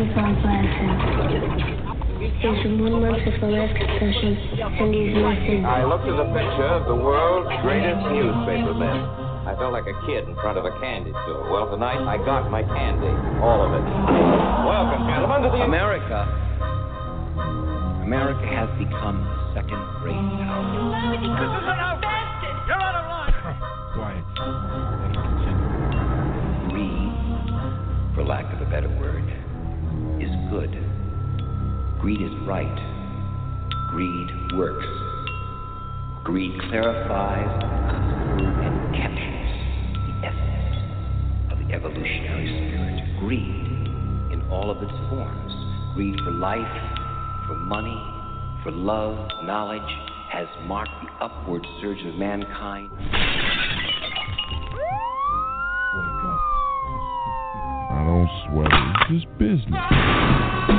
Keep on blasting. Here's from 1 month of the last confession, and these are my sins. I looked at the picture of the world's greatest newspaper men. I felt like a kid in front of a candy store. Well, tonight I got my candy. All of it. Welcome, gentlemen, to the... America has become a second-rate power. This is an outbasket! You're out of line! Quiet. Greed, for lack of a better word, is good. Greed is right. Greed works. Greed clarifies, and captures the essence of the evolutionary spirit. Greed in all of its forms. Greed for life, for money, for love, knowledge, has marked the upward surge of mankind. Wake up. I don't sweat. It's just business.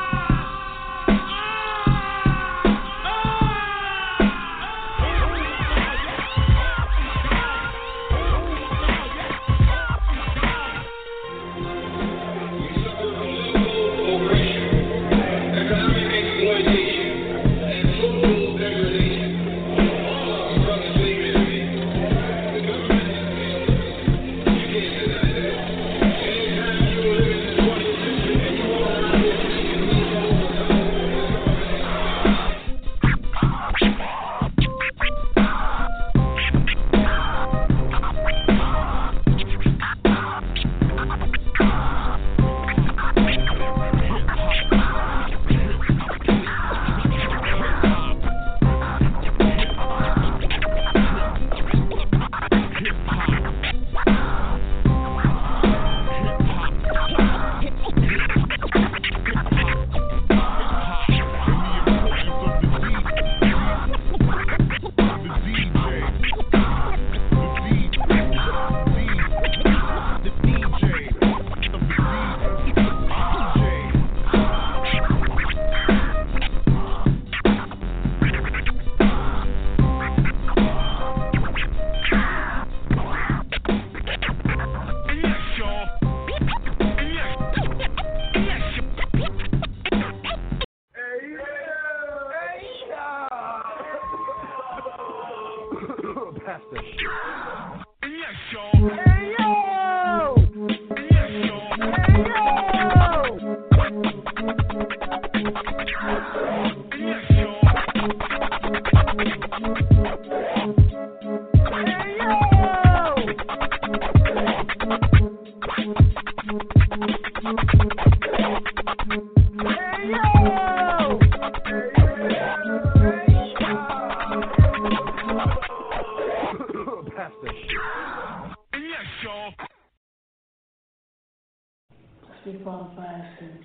Keep on fasting.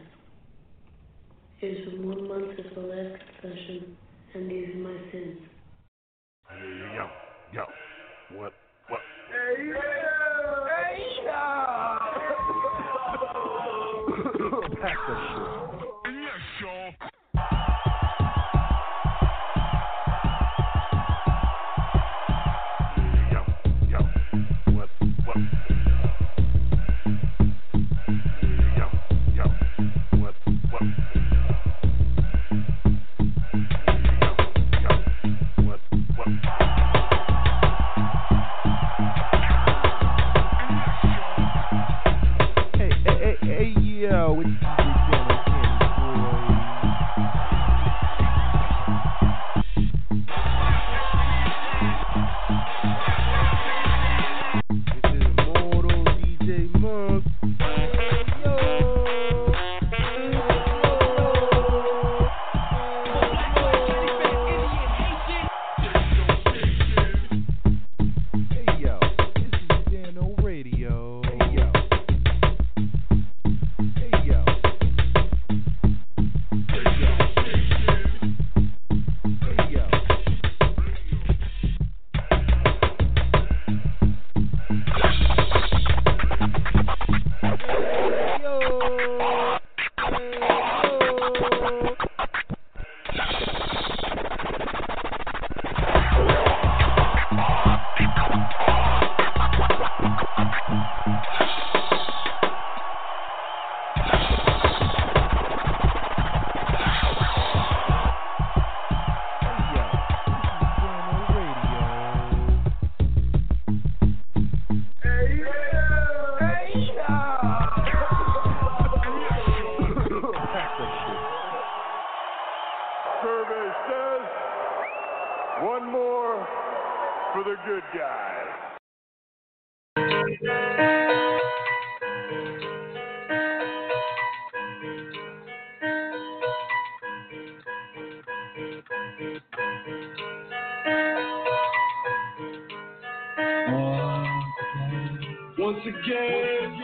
Here's from 1 month of the last confession, and these are my sins. Hey, yo. What? Hey, Pass that shit. yes, y'all. once again.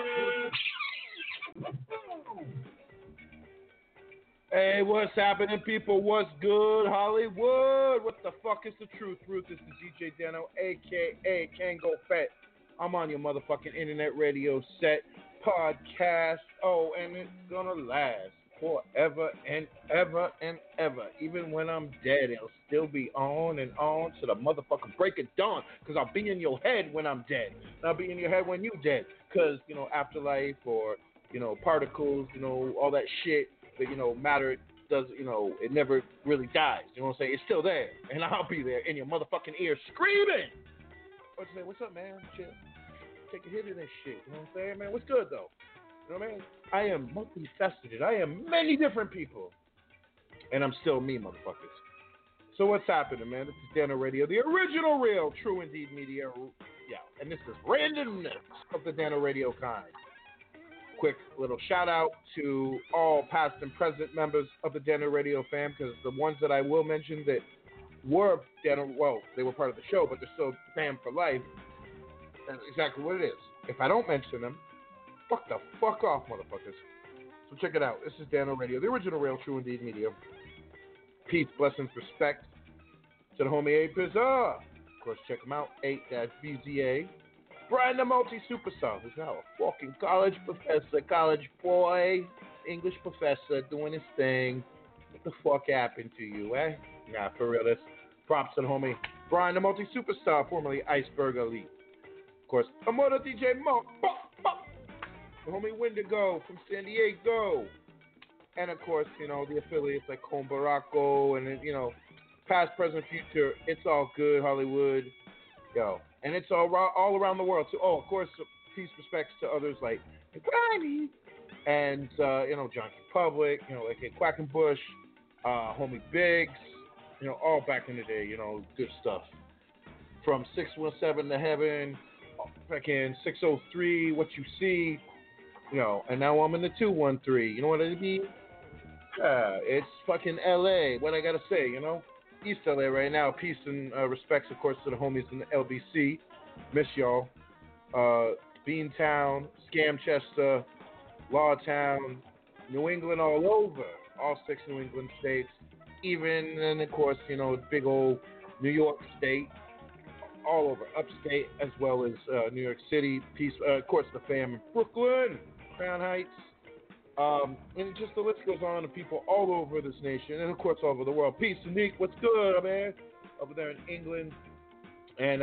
Hey, what's happening, people? What's good, Hollywood? What the fuck is the truth? Ruth, this is DJ Dano, a.k.a. Kango Fat. I'm on your motherfucking internet radio set podcast. Oh, and it's gonna last forever and ever and ever. Even when I'm dead, it'll still be on and on to the motherfucking break of dawn. Because I'll be in your head when I'm dead. And I'll be in your head when you dead. Because, afterlife or, particles, all that shit. But, matter does, it never really dies. You know what I'm saying? It's still there. And I'll be there in your motherfucking ear screaming. What's you say? What's up, man? Shit. Take a hit of this shit. You know what I'm saying, man? What's good, though? You know what I mean? I am multifaceted. I am many different people. And I'm still me, motherfuckers. So what's happening, man? This is Dano Radio, the original real, true indeed media. Yeah, and this is randomness of the Dano Radio kind. Quick little shout out to all past and present members of the Dano Radio fam, because the ones that I will mention that were Dano, well, they were part of the show, but they're still fam for life. That's exactly what it is. If I don't mention them, fuck the fuck off, motherfuckers. So check it out. This is Dano Radio, the original real, true indeed media. Peace, blessings, respect to the homie A Pizza. Of course, check him out, 8-BZA. Brian the multi-superstar, who's now a fucking college professor, college boy, English professor, doing his thing. What the fuck happened to you, eh? Nah, for real, that's props to the homie Brian the multi-superstar, formerly Iceberg Elite. Of course, Amoda DJ Mo, the homie Wendigo from San Diego. And of course, the affiliates like Home Baracco and, past, present, future. It's all good, Hollywood. Yo. And it's all around the world. So, of course, peace, respects to others like Grimy and, Junkie Public, like Quackenbush, homie Biggs, all back in the day, good stuff. From 617 to Heaven, back in 603, What You See, and now I'm in the 213. You know what it means? It's fucking LA. What I gotta say, East LA right now. Peace and respects, of course, to the homies in the LBC. Miss y'all. Beantown, Scamchester, Lawtown, New England all over. All 6 New England states. Even, and of course, big old New York State. All over. Upstate as well as New York City. Peace, of course, the fam in Brooklyn, Crown Heights. And just the list goes on to people all over this nation and, of course, all over the world. Peace, Nick. What's good, man? Over there in England. And,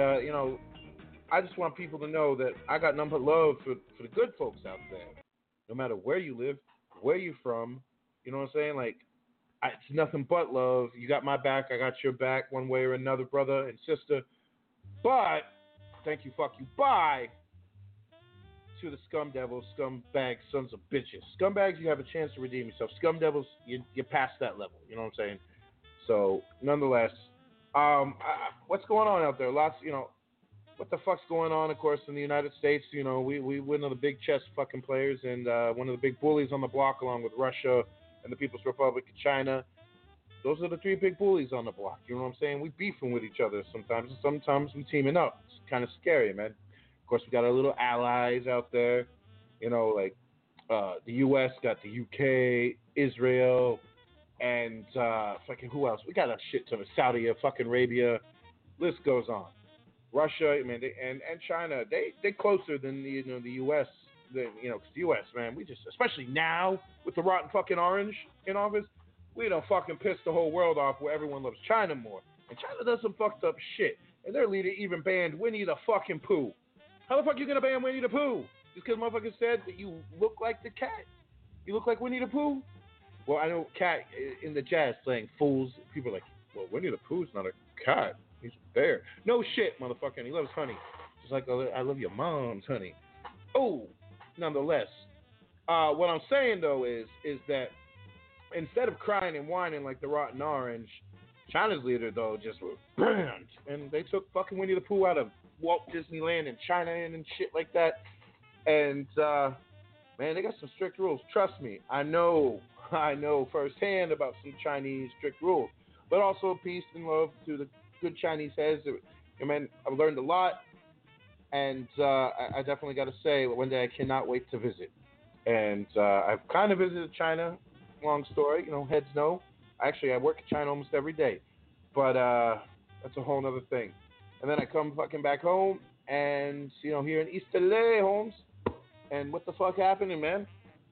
I just want people to know that I got nothing but love for the good folks out there. No matter where you live, where you from, you know what I'm saying? Like, it's nothing but love. You got my back. I got your back one way or another, brother and sister. But, thank you, fuck you, bye. To the scum devils, scumbags, sons of bitches. Scumbags, you have a chance to redeem yourself. Scum devils, you're past that level. You know what I'm saying? So, nonetheless, what's going on out there? Lots, what the fuck's going on, of course, in the United States? We one of the big chess fucking players and one of the big bullies on the block, along with Russia and the People's Republic of China. Those are the 3 big bullies on the block. You know what I'm saying? We beefing with each other sometimes, and sometimes we teaming up. It's kind of scary, man. Of course, we got our little allies out there, like the U.S. got the U.K., Israel, and fucking who else? We got a shit ton of Saudi, fucking Arabia. List goes on. Russia, I mean, and China, they closer than the U.S. Because the U.S., man, we just, especially now with the rotten fucking orange in office, we done fucking pissed the whole world off where everyone loves China more. And China does some fucked up shit. And their leader even banned Winnie the fucking Pooh. How the fuck you gonna ban Winnie the Pooh? Just because motherfucker said that you look like the cat? You look like Winnie the Pooh? Well, I know cat in the jazz saying fools. People are like, well, Winnie the Pooh's not a cat. He's a bear. No shit, motherfucker. And he loves honey. Just like I love your mom's honey. Oh, nonetheless. What I'm saying, though, is that instead of crying and whining like the rotten orange, China's leader, though, just was banned. And they took fucking Winnie the Pooh out of Walt Disneyland and China and shit like that. And, man, they got some strict rules. Trust me, I know firsthand about some Chinese strict rules. But also peace and love to the good Chinese heads. Man, I've learned a lot. And I definitely got to say, one day I cannot wait to visit. And I've kind of visited China. Long story, heads know. Actually, I work in China almost every day, but that's a whole other thing. And then I come fucking back home, and here in East LA, Holmes, and what the fuck happening, man?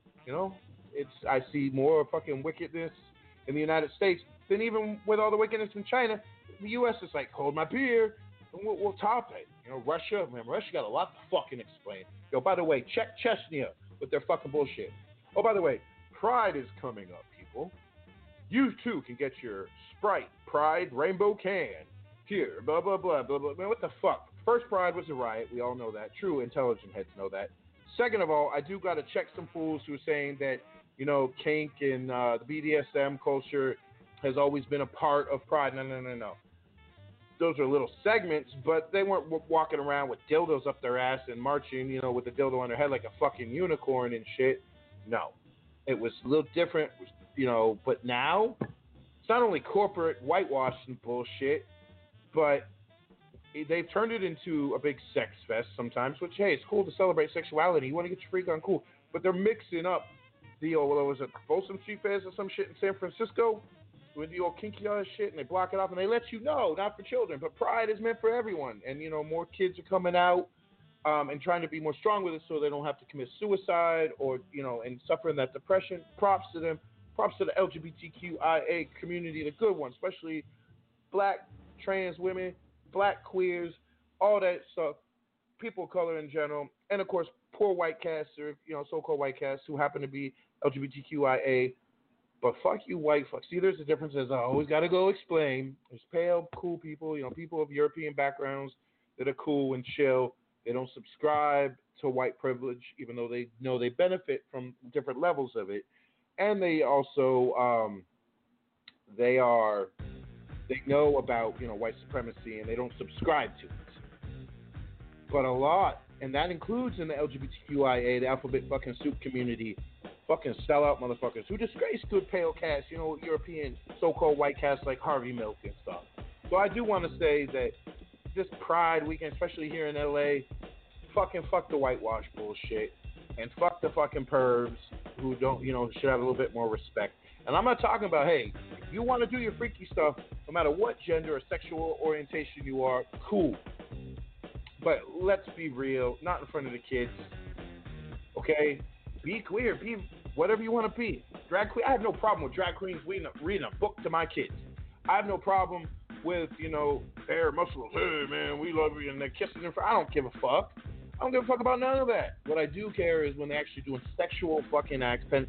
I see more fucking wickedness in the United States than even with all the wickedness in China. The U.S. is like, hold my beer, and we'll top it. Russia, man, Russia got a lot to fucking explain. Yo, by the way, check Chechnya with their fucking bullshit. Oh, by the way, Pride is coming up, people. You too can get your Sprite Pride Rainbow Can here. Blah blah blah blah blah. Man, what the fuck? First Pride was a riot. We all know that. True intelligent heads know that. Second of all, I do got to check some fools who are saying that kink and the BDSM culture has always been a part of Pride. No. Those are little segments, but they weren't walking around with dildos up their ass and marching, with a dildo on their head like a fucking unicorn and shit. No. It was a little different, but now it's not only corporate whitewashing bullshit, but they've turned it into a big sex fest sometimes, which, hey, it's cool to celebrate sexuality. You want to get your freak on, cool. But they're mixing up the old, was it Folsom Street Fest or some shit in San Francisco with the old kinky ass shit, and they block it off, and they let you know, not for children, but Pride is meant for everyone. And, more kids are coming out and trying to be more strong with it so they don't have to commit suicide or, and suffering that depression. Props to them. Props to the LGBTQIA community, the good ones, especially black trans women, black queers, all that stuff, people of color in general, and, of course, poor white casts or, so-called white casts who happen to be LGBTQIA. But fuck you, white fuck. See, there's a difference, as I always got to go explain. There's pale, cool people, people of European backgrounds that are cool and chill. They don't subscribe to white privilege, even though they know they benefit from different levels of it. And they also, they know about, white supremacy, and they don't subscribe to it. But a lot, and that includes in the LGBTQIA, the alphabet fucking soup community, fucking sellout motherfuckers who disgrace good pale cast, European so-called white cast like Harvey Milk and stuff. So I do want to say that this Pride weekend, especially here in LA, fuck the whitewash bullshit, and fuck the fucking pervs who don't, should have a little bit more respect. And I'm not talking about, hey, if you want to do your freaky stuff, no matter what gender or sexual orientation you are, cool. But let's be real, not in front of the kids, okay? Be queer, be whatever you want to be. Drag queen, I have no problem with drag queens reading a book to my kids. I have no problem with, bare muscles, hey man, we love you, and they're kissing them. I don't give a fuck. I don't give a fuck about none of that. What I do care is when they're actually doing sexual fucking acts, and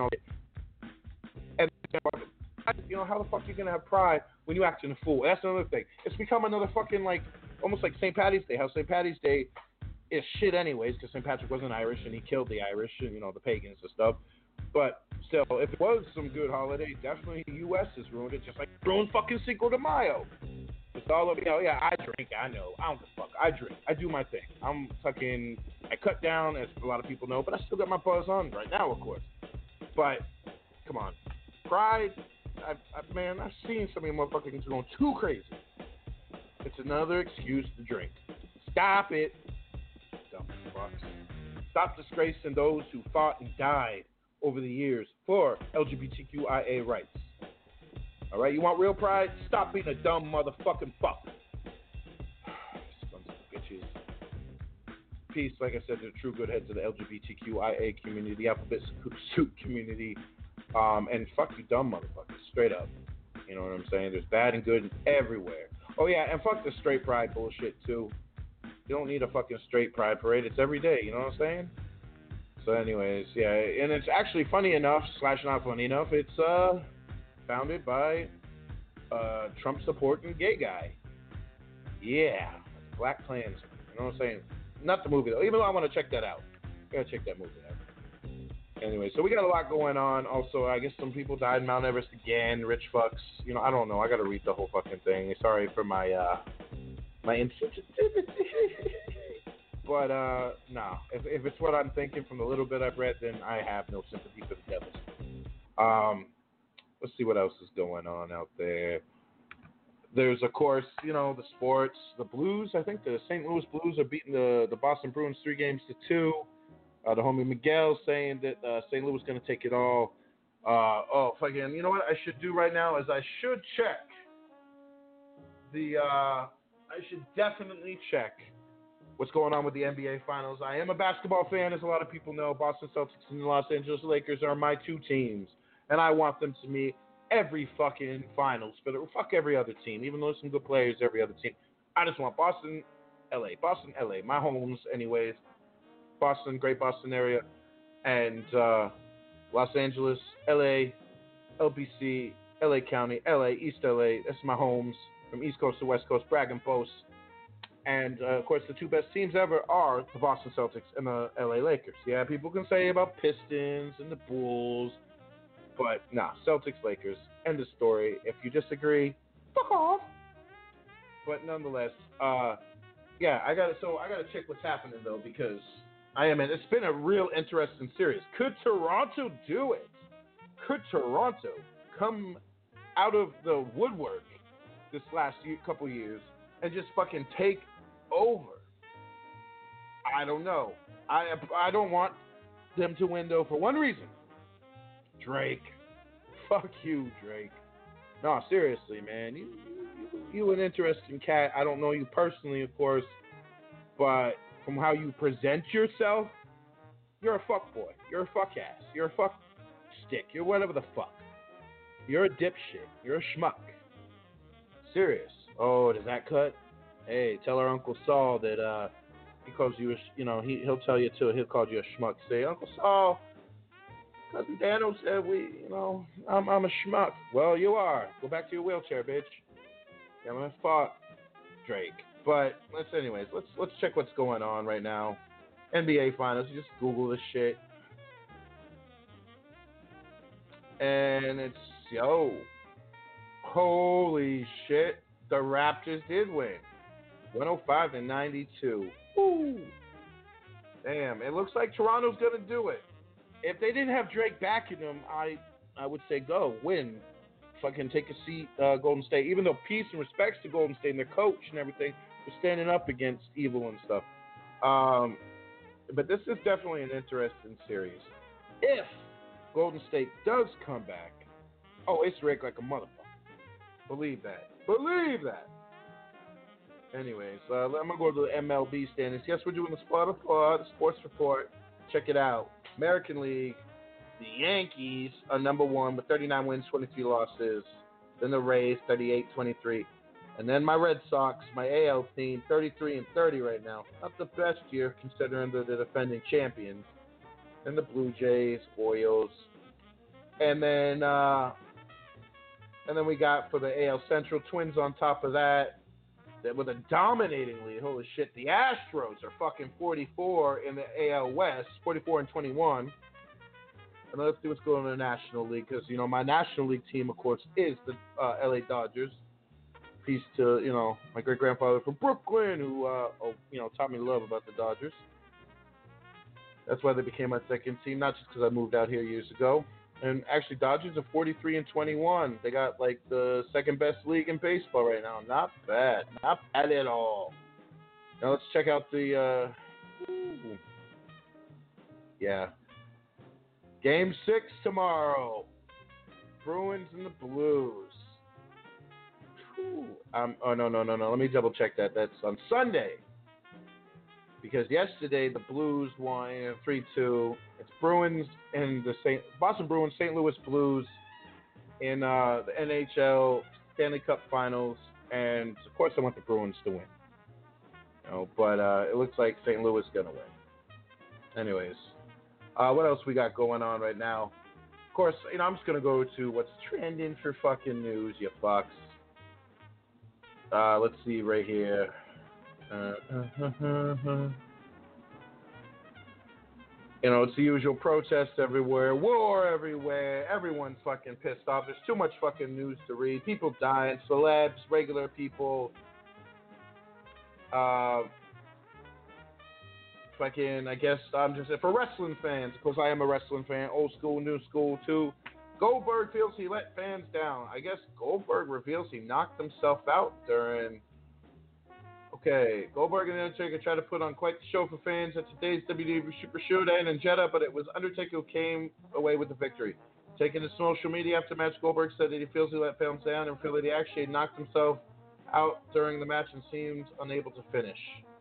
how the fuck are you gonna have pride when you acting a fool? That's another thing. It's become another fucking almost like St. Patty's Day. How St. Patty's Day is shit anyways, because St. Patrick wasn't Irish and he killed the Irish and the pagans and stuff. But still, if it was some good holiday, definitely the U.S. has ruined it, just like ruined fucking Cinco de Mayo. It's all of yeah, I drink, I know, I don't give a fuck, I drink, I do my thing. I cut down, as a lot of people know, but I still got my buzz on right now, of course. But come on, Pride, man, I've seen some of you motherfuckers going too crazy. It's another excuse to drink. Stop it. Dumb fucks. Stop disgracing those who fought and died over the years for LGBTQIA rights. All right, you want real pride? Stop being a dumb motherfucking fuck. Sons of bitches. Peace, like I said, to the true good heads of the LGBTQIA community, the alphabet soup community, and fuck you dumb motherfuckers, straight up. You know what I'm saying? There's bad and good everywhere. Oh yeah, and fuck the straight pride bullshit too. You don't need a fucking straight pride parade. It's every day, you know what I'm saying? So anyways, yeah, and it's actually funny enough, / not funny enough, it's founded by Trump supporting gay guy. Yeah, Black Klansman. You know what I'm saying? Not the movie though, even though I want to check that out. I gotta check that movie out. Anyway, so we got a lot going on. Also, I guess some people died in Mount Everest again, rich fucks. I don't know. I gotta read the whole fucking thing. Sorry for my insensitivity. But, no. If it's what I'm thinking from the little bit I've read, then I have no sympathy for the devils. Let's see what else is going on out there. There's, of course, the sports. The Blues, I think the St. Louis Blues are beating the Boston Bruins 3-2. The homie Miguel saying that St. Louis is going to take it all. Fucking, you know what I should do right now is I should check I should definitely check what's going on with the NBA Finals. I am a basketball fan, as a lot of people know. Boston Celtics and the Los Angeles Lakers are my two teams, and I want them to meet every fucking finals, but fuck every other team, even though there's some good players, every other team. I just want Boston, LA, my homes, anyways. Boston, great Boston area, and Los Angeles, LA, LBC, LA County, LA, East LA. That's my homes from East Coast to West Coast, brag and boast. And, of course, the two best teams ever are the Boston Celtics and the LA Lakers. Yeah, people can say about Pistons and the Bulls, but nah, Celtics, Lakers, end of story. If you disagree, fuck off. But nonetheless, I gotta check what's happening though, because it's been a real interesting series. Could Toronto do it? Could Toronto come out of the woodwork this last couple years and just fucking take over? I don't know. I don't want them to win though for one reason. Drake. Fuck you, Drake. No, seriously, man. You an interesting cat. I don't know you personally, of course, but from how you present yourself, you're a fuck boy. You're a fuck ass. You're a fuck stick. You're whatever the fuck. You're a dipshit. You're a schmuck. Serious. Oh, does that cut? Hey, tell our Uncle Saul that he calls you he'll tell you too. He'll call you a schmuck. Say, Uncle Saul, Cousin Daniel said I'm a schmuck. Well, you are. Go back to your wheelchair, bitch. Yeah, I'm gonna fuck Drake. But let's check what's going on right now. NBA Finals. You just Google this shit, and it's holy shit! The Raptors did win, 105-92. Woo! Damn, it looks like Toronto's gonna do it. If they didn't have Drake backing them, I would say go win. Fucking take a seat, Golden State. Even though peace and respects to Golden State and their coach and everything, they're standing up against evil and stuff. But this is definitely an interesting series. If Golden State does come back, it's rigged like a motherfucker. Believe that. Anyways, I'm gonna go to the MLB standings. Yes, we're doing the sports report. Check it out. American League. The Yankees are number one with 39 wins, 23 losses. Then the Rays, 38-23. And then my Red Sox, my AL team, 33-30 right now. Not the best year considering they're the defending champions. And the Blue Jays, Orioles. And then we got for the AL Central, Twins on top of that with a dominating lead. Holy shit, the Astros are fucking 44 in the AL West, 44-21. And let's see what's going on in the National League, because, my National League team, of course, is the LA Dodgers. Peace to, my great-grandfather from Brooklyn who, taught me to love about the Dodgers. That's why they became my second team, not just because I moved out here years ago. And actually, Dodgers are 43-21. They got, the second-best league in baseball right now. Not bad. Not bad at all. Now let's check out the, Game 6 tomorrow. Bruins and the Blues. No. Let me double check that. That's on Sunday. Because yesterday the Blues won 3-2. It's Bruins and the Boston Bruins, St. Louis Blues in the NHL Stanley Cup Finals. And of course I want the Bruins to win. But it looks like St. Louis is gonna win. Anyways. What else we got going on right now? Of course, I'm just going to go to what's trending for fucking news, you fucks. Let's see right here. It's the usual protests everywhere, war everywhere, everyone's fucking pissed off. There's too much fucking news to read. People dying, celebs, regular people. I guess I'm just for wrestling fans, because I am a wrestling fan, old school, new school too. Goldberg feels he let fans down. I guess Goldberg reveals he knocked himself out during. Okay, Goldberg and Undertaker tried to put on quite the show for fans at today's WWE Super Showdown in Jeddah, but it was Undertaker who came away with the victory. Taking to social media after match, Goldberg said that he feels he let fans down and feel that he actually knocked himself out during the match and seemed unable to finish.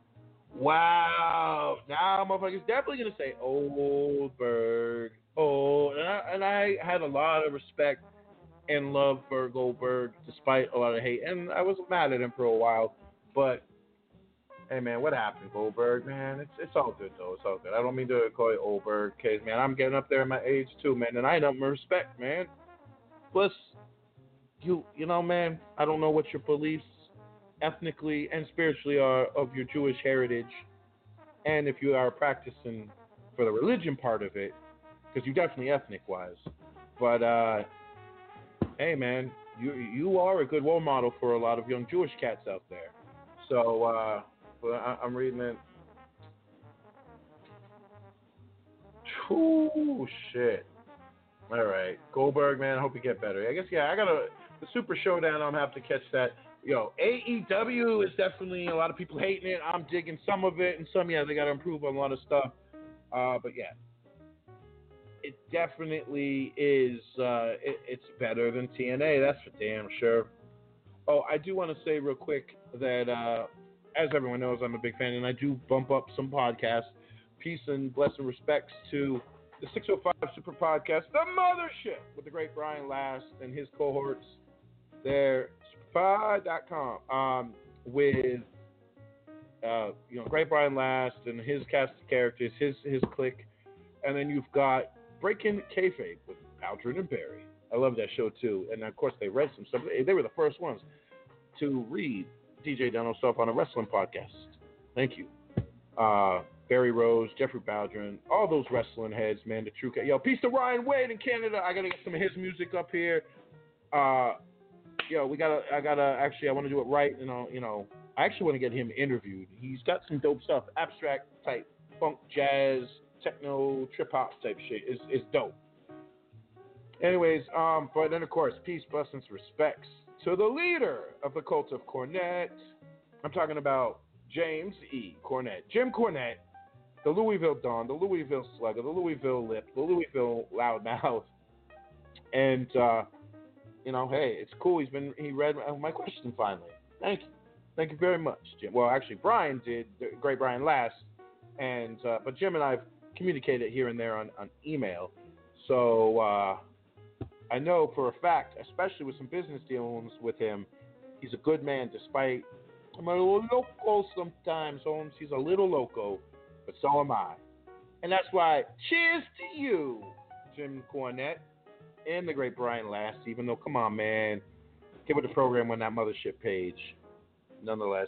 Wow. Now, motherfuckers definitely going to say Goldberg. Oh, and I had a lot of respect and love for Goldberg despite a lot of hate. And I was mad at him for a while. But, hey, man, what happened, Goldberg? Man, it's all good, though. It's all good. I don't mean to call you Goldberg, case, man. I'm getting up there in my age, too, man. And I have my respect, man. Plus, you know, man, I don't know what your beliefs ethnically and spiritually are of your Jewish heritage, and if you are practicing for the religion part of it, because you're definitely ethnic-wise. But, hey, man, you are a good role model for a lot of young Jewish cats out there. So, I'm reading it. Oh, shit. All right. Goldberg, man, I hope you get better. I guess, yeah, the Super Showdown, I'm going to have to catch that. Yo, AEW is definitely a lot of people hating it. I'm digging some of it, and some, yeah, they got to improve on a lot of stuff. But yeah, it definitely is. It's better than TNA. That's for damn sure. Oh, I do want to say real quick that, as everyone knows, I'm a big fan, and I do bump up some podcasts. Peace and blessing respects to the 605 Super Podcast, The Mothership, with the great Brian Last and his cohorts there. Pod.com with great Brian Last and his cast of characters, his clique, and then you've got Breaking Kayfabe with Aldrin and Barry. I love that show too, and of course they read some stuff. They were the first ones to read DJ Deno stuff on a wrestling podcast. Thank you, Barry Rose, Jeffrey Baldwin, all those wrestling heads, man. The true peace to Ryan Wade in Canada. I gotta get some of his music up here. I want to do it right, I actually want to get him interviewed. He's got some dope stuff, abstract type, funk, jazz, techno, trip hop type shit. It's dope. Anyways, but then of course, peace, blessings, respects to the leader of the cult of Cornette. I'm talking about James E. Cornette. Jim Cornette, the Louisville Don, the Louisville Slugger, the Louisville Lip, the Louisville Loudmouth. And, hey, it's cool. He read my question finally. Thank you. Thank you very much, Jim. Well, actually, Brian did, the great Brian Last. And, but Jim and I have communicated here and there on email. So, I know for a fact, especially with some business dealings with him, he's a good man despite I'm a little loco sometimes, Holmes. He's a little loco, but so am I. And that's why, cheers to you, Jim Cornette, and the great Brian Last, even though, come on, man, get with the program on that mothership page. Nonetheless,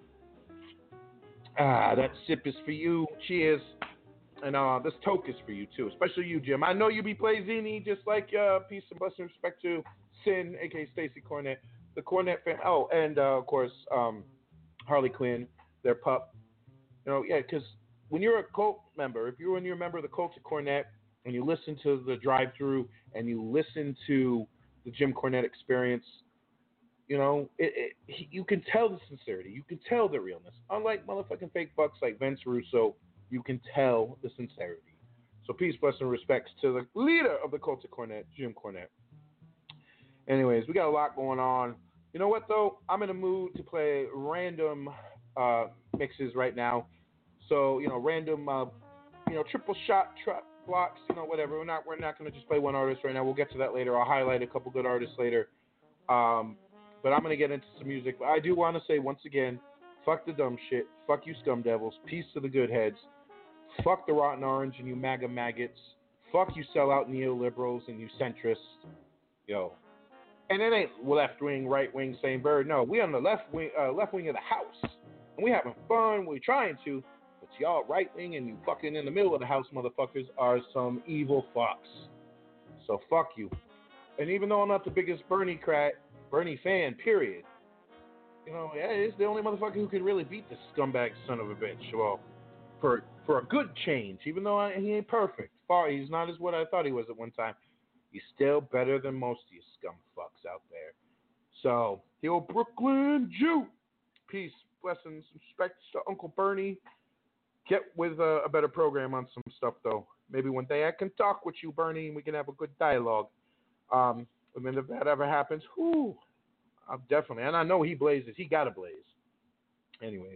that sip is for you. Cheers. And this toke is for you, too, especially you, Jim. I know you be Blazini, just like peace and blessing respect to Sin, a.k.a. Stacy Cornette, the Cornette fan. Oh, and, of course, Harley Quinn, their pup. Because when you're a cult member, when you're a member of the cult of Cornette, and you listen to the drive-thru and you listen to the Jim Cornette experience, you can tell the sincerity. You can tell the realness. Unlike motherfucking fake bucks like Vince Russo, you can tell the sincerity. So peace, blessing, respects to the leader of the cult of Cornette, Jim Cornette. Anyways, we got a lot going on. You know what, though? I'm in a mood to play random mixes right now. So, random, triple shot blocks, whatever. We're not going to just play one artist right now. We'll get to that later. I'll highlight a couple good artists later. But I'm going to get into some music. But I do want to say once again, fuck the dumb shit. Fuck you scum devils. Peace to the good heads. Fuck the rotten orange and you MAGA maggots. Fuck you sellout neoliberals and you centrists. Yo. And it ain't left wing, right wing, same bird. No, we on the left wing of the house. And we having fun. We're trying to. But y'all right wing and you fucking in the middle of the house motherfuckers are some evil fucks. So fuck you. And even though I'm not the biggest Bernie fan, period. It's the only motherfucker who could really beat this scumbag son of a bitch. Well, for a good change, even though he ain't perfect. He's not as what I thought he was at one time. He's still better than most of you scum fucks out there. So, the old Brooklyn Jew. Peace, blessings, respect to Uncle Bernie. Get with a better program on some stuff, though. Maybe one day I can talk with you, Bernie, and we can have a good dialogue. And then if that ever happens, I'll definitely. And I know he blazes. He got to blaze. Anyways.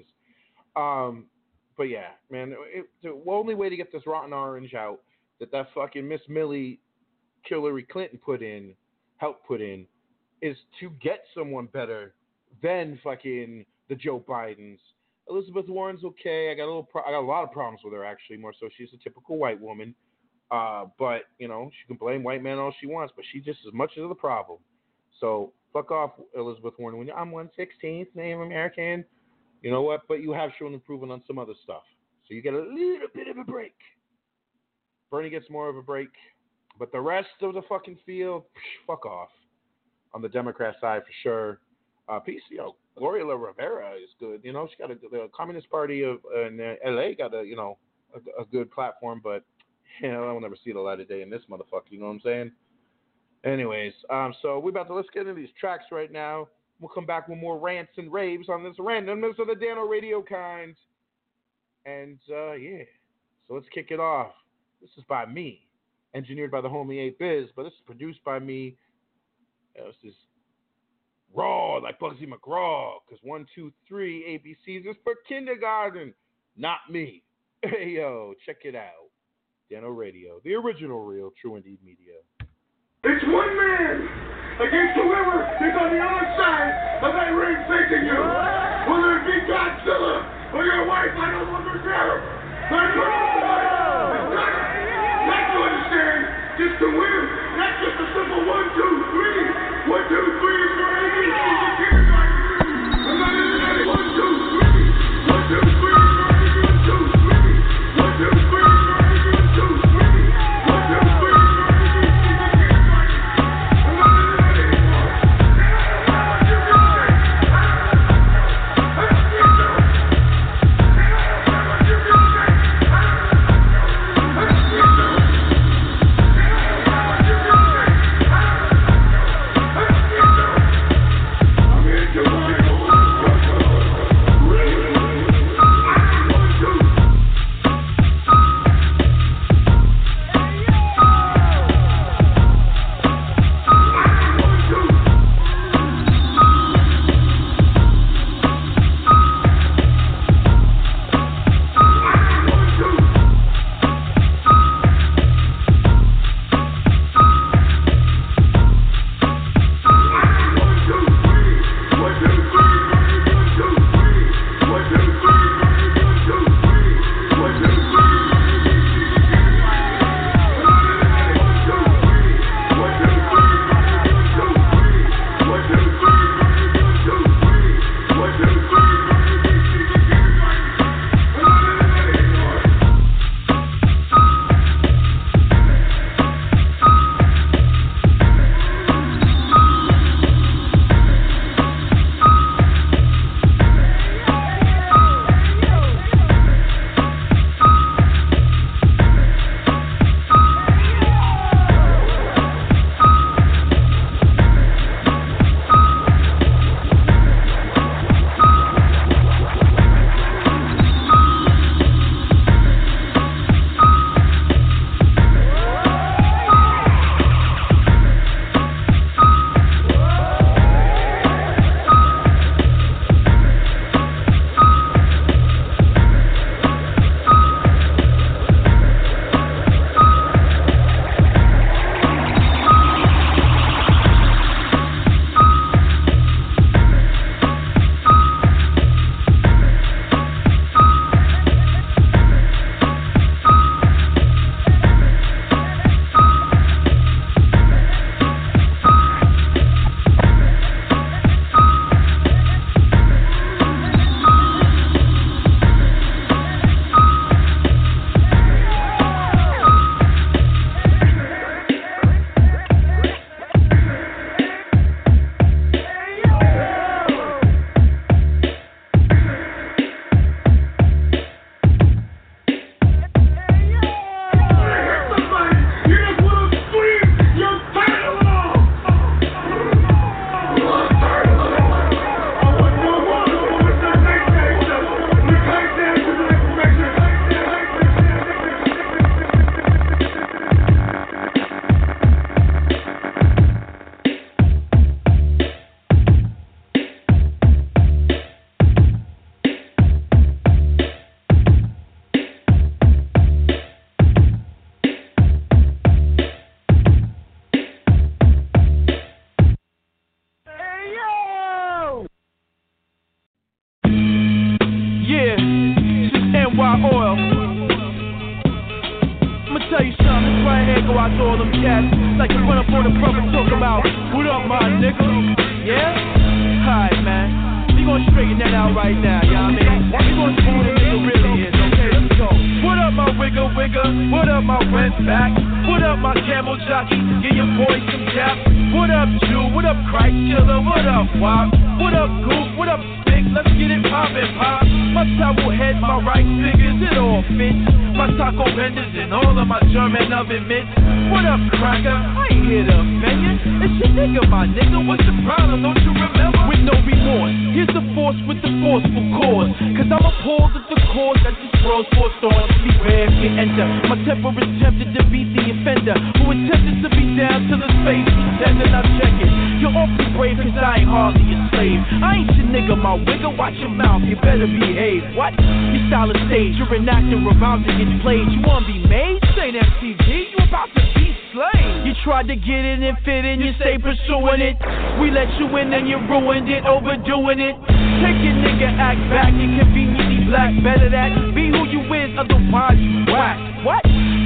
But yeah, man, the only way to get this rotten orange out that fucking Miss Millie Hillary Clinton helped put in, is to get someone better than fucking the Joe Bidens. Elizabeth Warren's okay. I got a lot of problems with her, actually, more so she's a typical white woman. But, you know, she can blame white men all she wants, but she's just as much as the problem. So fuck off, Elizabeth Warren. When I'm 1/16th Native American, you know what? But you have shown improvement on some other stuff. So you get a little bit of a break. Bernie gets more of a break. But the rest of the fucking field, fuck off. On the Democrat side, for sure. Gloria Rivera is good. You know, she got the Communist Party in L.A. got a good platform, but I will never see the light of day in this motherfucker. You know what I'm saying? Anyways, so let's get into these tracks right now. We'll come back with more rants and raves on this randomness of the Dano Radio kind. And yeah, so let's kick it off. This is by me, engineered by the homie 8Biz, but this is produced by me. This is raw, like Bugsy McGraw, because 1, 2, 3 ABCs is for kindergarten, not me. Hey, yo, check it out. Dano Radio, the original real, true indeed media. It's one man against whoever is on the other side of that ring facing you. Whether it be Godzilla or your wife, I don't understand. But your wife is not to understand, just to win. That's just a simple 1, 2, 3. 1, 2, 3 is for ABC. The kindergarten. I'm not into that 1, 2, 3. 1, 2, 3 is for ABC. 2, 3. 1, 2, 3 is for ABC. 2, 3. 1, 2, 3 is for ABC. them cats like you run up on the brother talk about, what up, my nigga? Yeah? Alright, man. We gon' straighten that out right now, y'all, man. We gon' see who the nigga really is, okay? Let's go. What up, my wigger? What up, my rent back? What up, my camel jockey? Give your boy some cap. What up, Jew? What up, Christ killer? What up, Wop? What up, Goop? What up, Stick? Let's get it poppin', pop. My towel head, my right fingers, it all fits. My taco benders and all of my German oven mitts. What up, cracker? I ain't here to offend you. It's your nigga, my nigga. What's the problem? Don't you remember? With no remorse, here's the force with the forceful cause. Cause I'm appalled at the cause that this world's forced on. Beware if you enter. My temper is tempted to beat the offender who attempted to be down to the space pretending I check it. You're awfully brave cause I ain't hardly a slave. I ain't your nigga, my wigger. Watch your mouth, you better behave. What? Your style of stage, you're an actor about to get played. You wanna be made? This ain't MTV, you about to be slayed. You tried to get in and fit in, you stay pursuing it. We let you in and you ruined it, overdoing it. Take your nigga act back, you conveniently black. Better that, be who you is, otherwise you whack. What?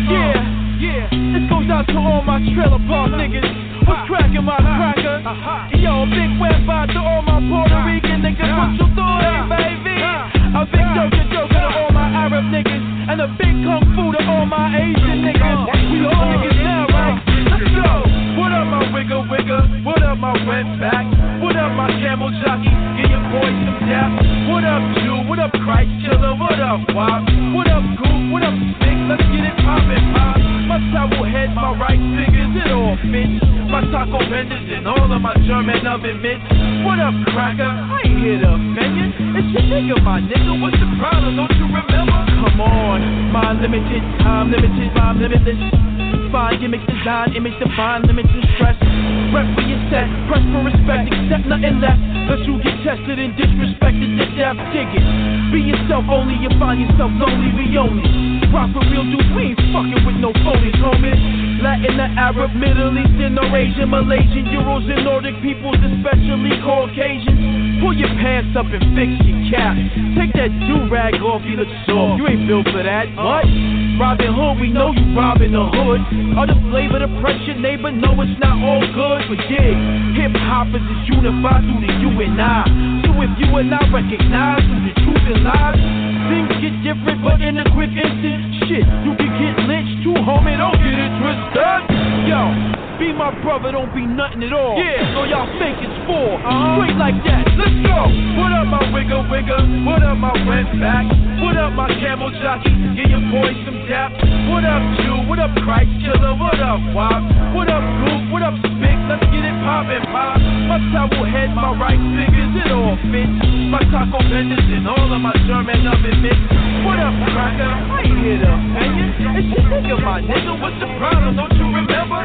Yeah, this goes out to all my trailer park niggas. What's cracking, my cracker? Yo, big web out to all my Puerto Rican niggas. What you doing, baby? A big joker to all my Arab niggas. And a big kung fu to all my Asian niggas. We all niggas now, right? Let's go. What up, my wigger? What up, my rent back? What up, my camel jockey? Give your boy some dap. What up, Jew? What up, Christ killer? What up, Wop? What up, Goop? What up, Stick? Let's get it poppin', pop. My towel head, my right fingers, it all fits. My taco benders and all of my German oven mitts. What up, cracker? I ain't here to offend you. It's your nigga, my nigga. What's the problem? Don't you remember? Come on, mind limited, time limited, rhyme limitless. Fine gimmick design, image define, limits and stress. Rep for your set, press for respect, accept nothing less. Lest you get tested and disrespected to death. Dig it. Be yourself only, you find yourself lonely, we own it. Rock for real dudes, we ain't fucking with no phonies, homie. Latin, the Arab, Middle Eastern, or Asian, Malaysian, Euros, and Nordic peoples, especially Caucasians. Pull your pants up and fix your cap. Take that do-rag off, you look soft. You ain't built for that. What? Robin Hood, we know you robbing the hood. All the flavor to press your neighbor, no, it's not all good. But yeah, hip-hoppers is unified through the you and I. So if you and I recognize through the truth and lies, things get different, but in a quick instant, shit, you can get lynched too, homie, don't get it twisted. Yo, be my brother, don't be nothing at all. Yeah, so y'all think it's for. Straight like that, let's go. What up, my wigger? What up, my rent back? What up, my camel jockey? Give your boy some dap. What up, Jew? What up, Christ killer? What up, Wop? What up, Goop? What up, Spick? Let's get it poppin', pop. My towel head, my right fingers, it all fits. My taco benders and all of my German oven mitts. What up, cracker? I ain't here to offend you. It's your nigga, my nigga. What's the problem? Don't you remember?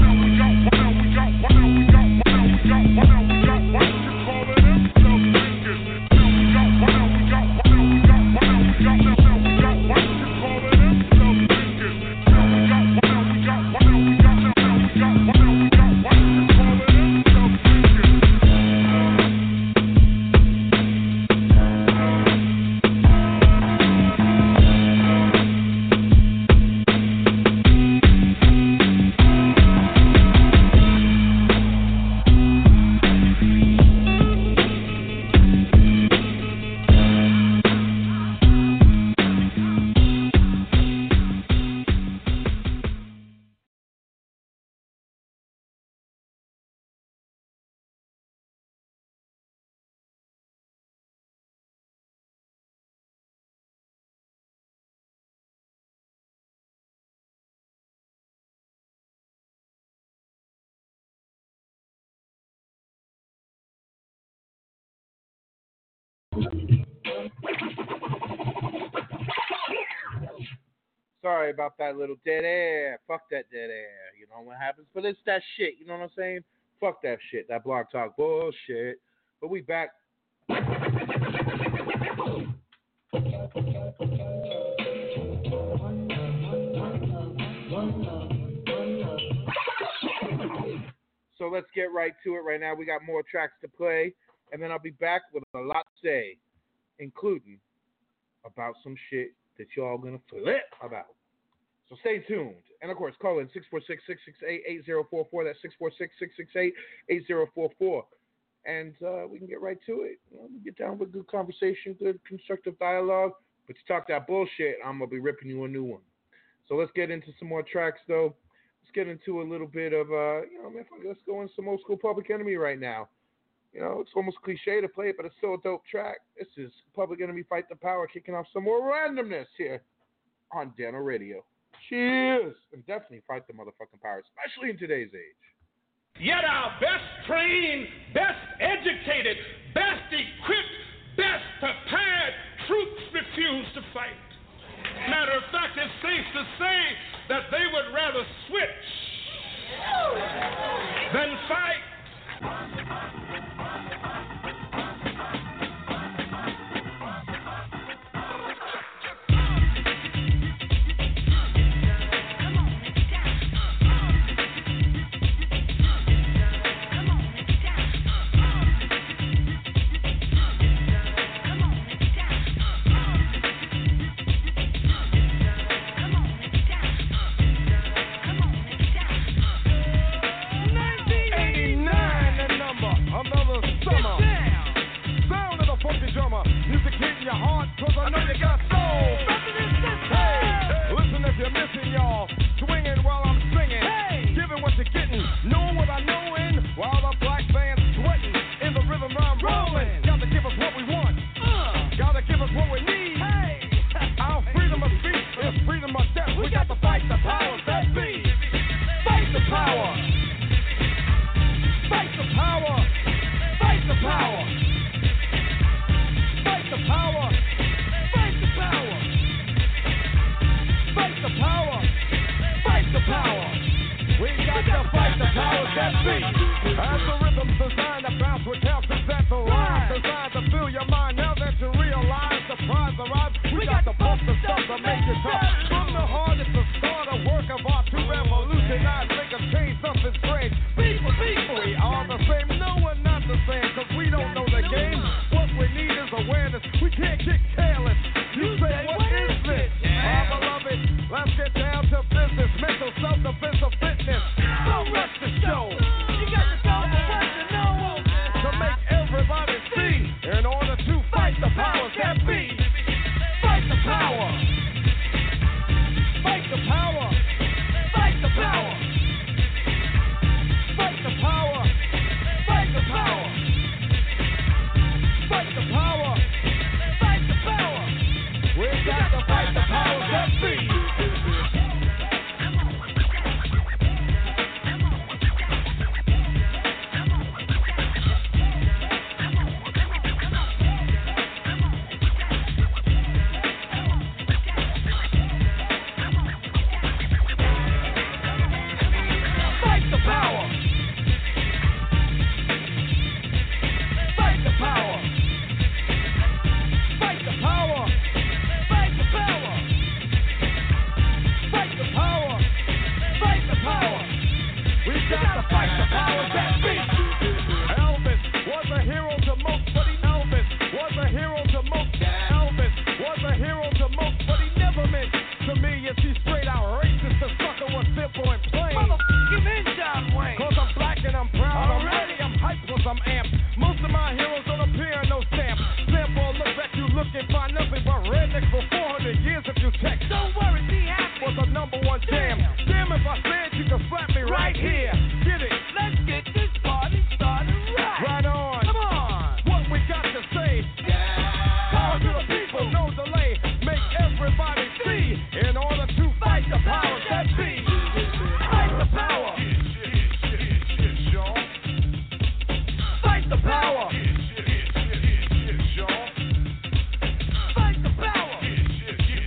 Sorry about that little dead air. Fuck that dead air. You know what happens? But it's that shit. You know what I'm saying? Fuck that shit. That Blog Talk bullshit. But we back. So let's get right to it right now. We got more tracks to play. And then I'll be back with a lot to say, including about some shit that y'all gonna flip about. So stay tuned. And, of course, call in 646-668-8044. That's 646-668-8044. And we can get right to it. We get down with good conversation, good constructive dialogue. But you talk that bullshit, I'm going to be ripping you a new one. So let's get into some more tracks, though. Let's get into a little bit of, let's go into some old school Public Enemy right now. It's almost cliche to play it, but it's still a dope track. This is Public Enemy Fight the Power, kicking off some more randomness here on Dano Radio. Cheers! And definitely fight the motherfucking power, especially in today's age. Yet our best trained, best educated, best equipped, best prepared troops refuse to fight. Matter of fact, it's safe to say that they would rather switch than fight.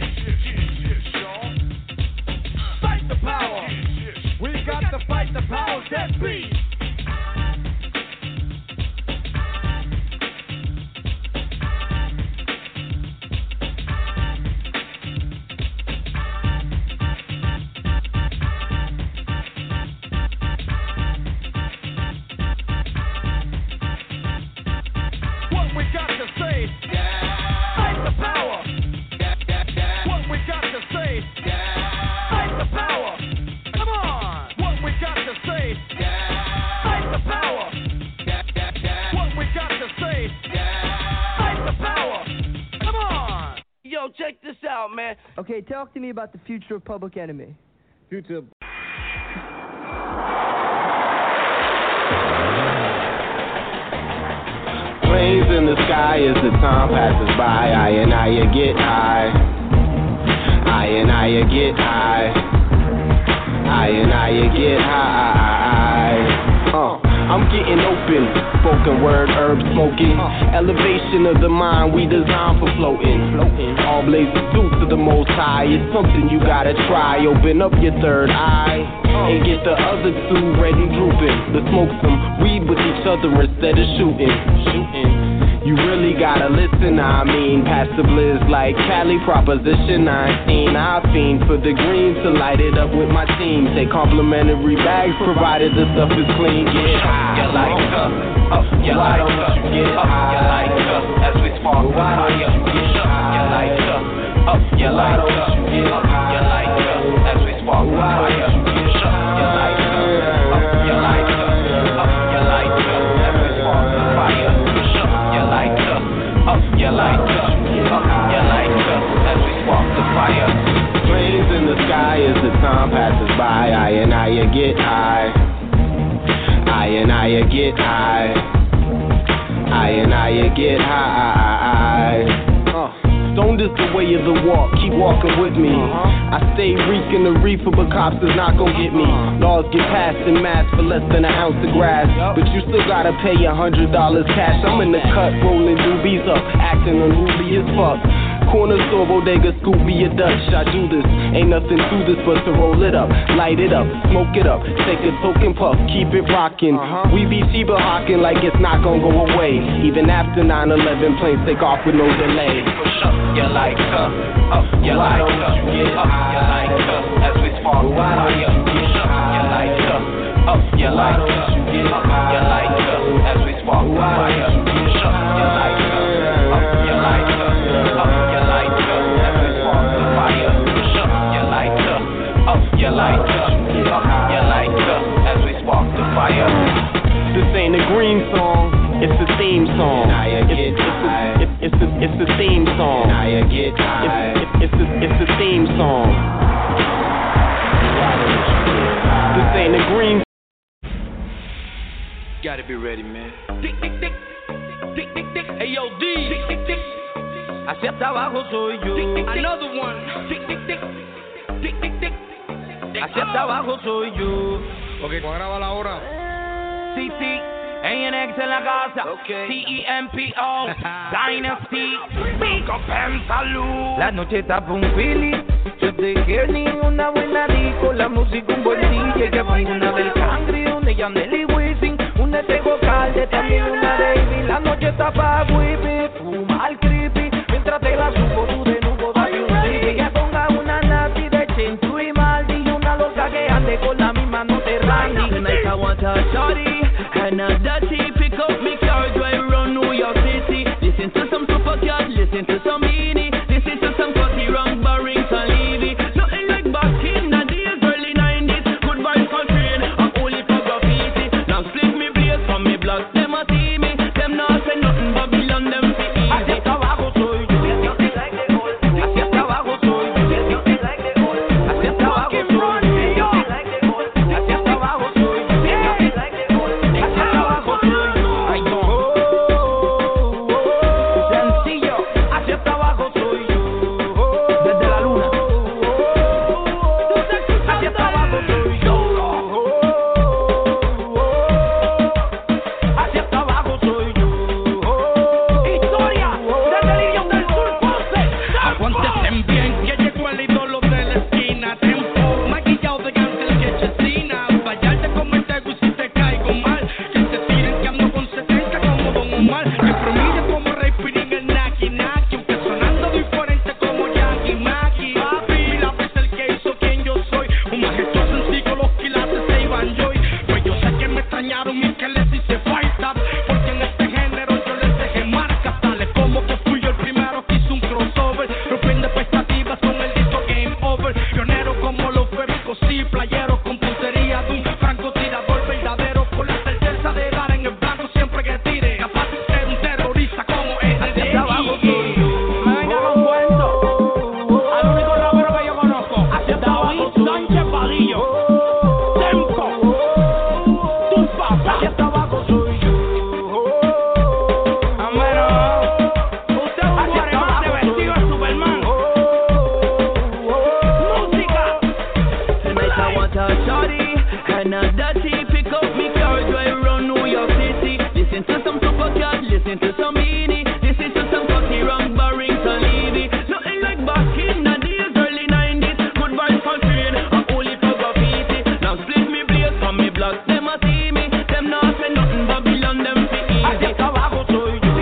Fight the power. to say. Fight the power. What we got to say. Fight the power. Come on. Yo, check this out, man. Okay, talk to me about the future of Public Enemy. Future. Planes in the sky as the time passes by. I and I get high. I and I get high. I and I get high. I'm getting open, spoken word, herb smoking. Elevation of the mind, we designed for floating. All blazes due to the most high. It's something you gotta try. Open up your third eye and get the other two ready drooping. To smoke some weed with each other instead of shooting. You really gotta listen, I mean. Pass the blizz like Cali, Proposition 19. I fiend for the green to light it up with my team. Take complimentary bags, provided the stuff is clean. Get high, you like us, you like us, you like us, as we spark the fire. You like us, you like us, you like us, as we spark the fire. You like us, you like us, you like us, as we spark the fire. You like us, you like us, as we spark the fire. Flames in the sky as the time passes by. I and I get high. I and I get high. I and I get high. Stoned is the way of the walk, keep walking with me. I stay reeking the reefer, but cops is not gon' get me. Laws get passed in mass for less than an ounce of grass, but you still gotta pay $100 cash. I'm in the cut, rolling doobies up, acting unruly as fuck. Corner store, bodega, scoop me a Dutch. I do this, ain't nothing to this but to roll it up, light it up, smoke it up, take a token puff, keep it rockin'. We be Sheba hawking like it's not gonna go away. Even after 9/11, planes take off with no delay. Push up, you like us, you like us, you like us, as we spark the fire. Push up, you like us, you like us, you like us, as we spark the fire. Push up, you like us, you like us. You like us, as we spark the fire. This ain't a green song, it's a theme song. It's a theme song. It's a theme song. This ain't a green. Gotta be ready, man. Dick, dick, dick. Dick, dick, dick. Hey, yo, D. Dick, dick, dick. Hacia abajo soy yo. Another one. Dick, dick, dick. Dick, dick, dick. Hacia abajo soy yo. Ok, cuadra la hora. CT, ANX en la casa. TEMPO, Dynasty. Big up and salud. La noche está pa' un Philly. Yo te quiero ni una buena disco. La música un buen DJ. Que ponga una del Cangri, una Yaneli Wisin, una Tego Calde, también una Davey. La noche está pa' whippy, fumar creepy. Mientras te la supo tú de nuevo, dale un creepy. Que ponga una Nati de Chintu y Maldi. Y una loca que ande con la misma no te randy. Tonight I want a shorty and a dirty. Pick up me car, drive around New York City. Listen to some super cat, listen to some beanie. Listen to some cutty wrong barrings and Levy. Nothing like back in the days, early 90s. Good vibes for train, I'm only for graffiti. Now split me blaze from me blood, them a see me. Them not say nothing, Babylon them see Hacia hasta abajo soy yo.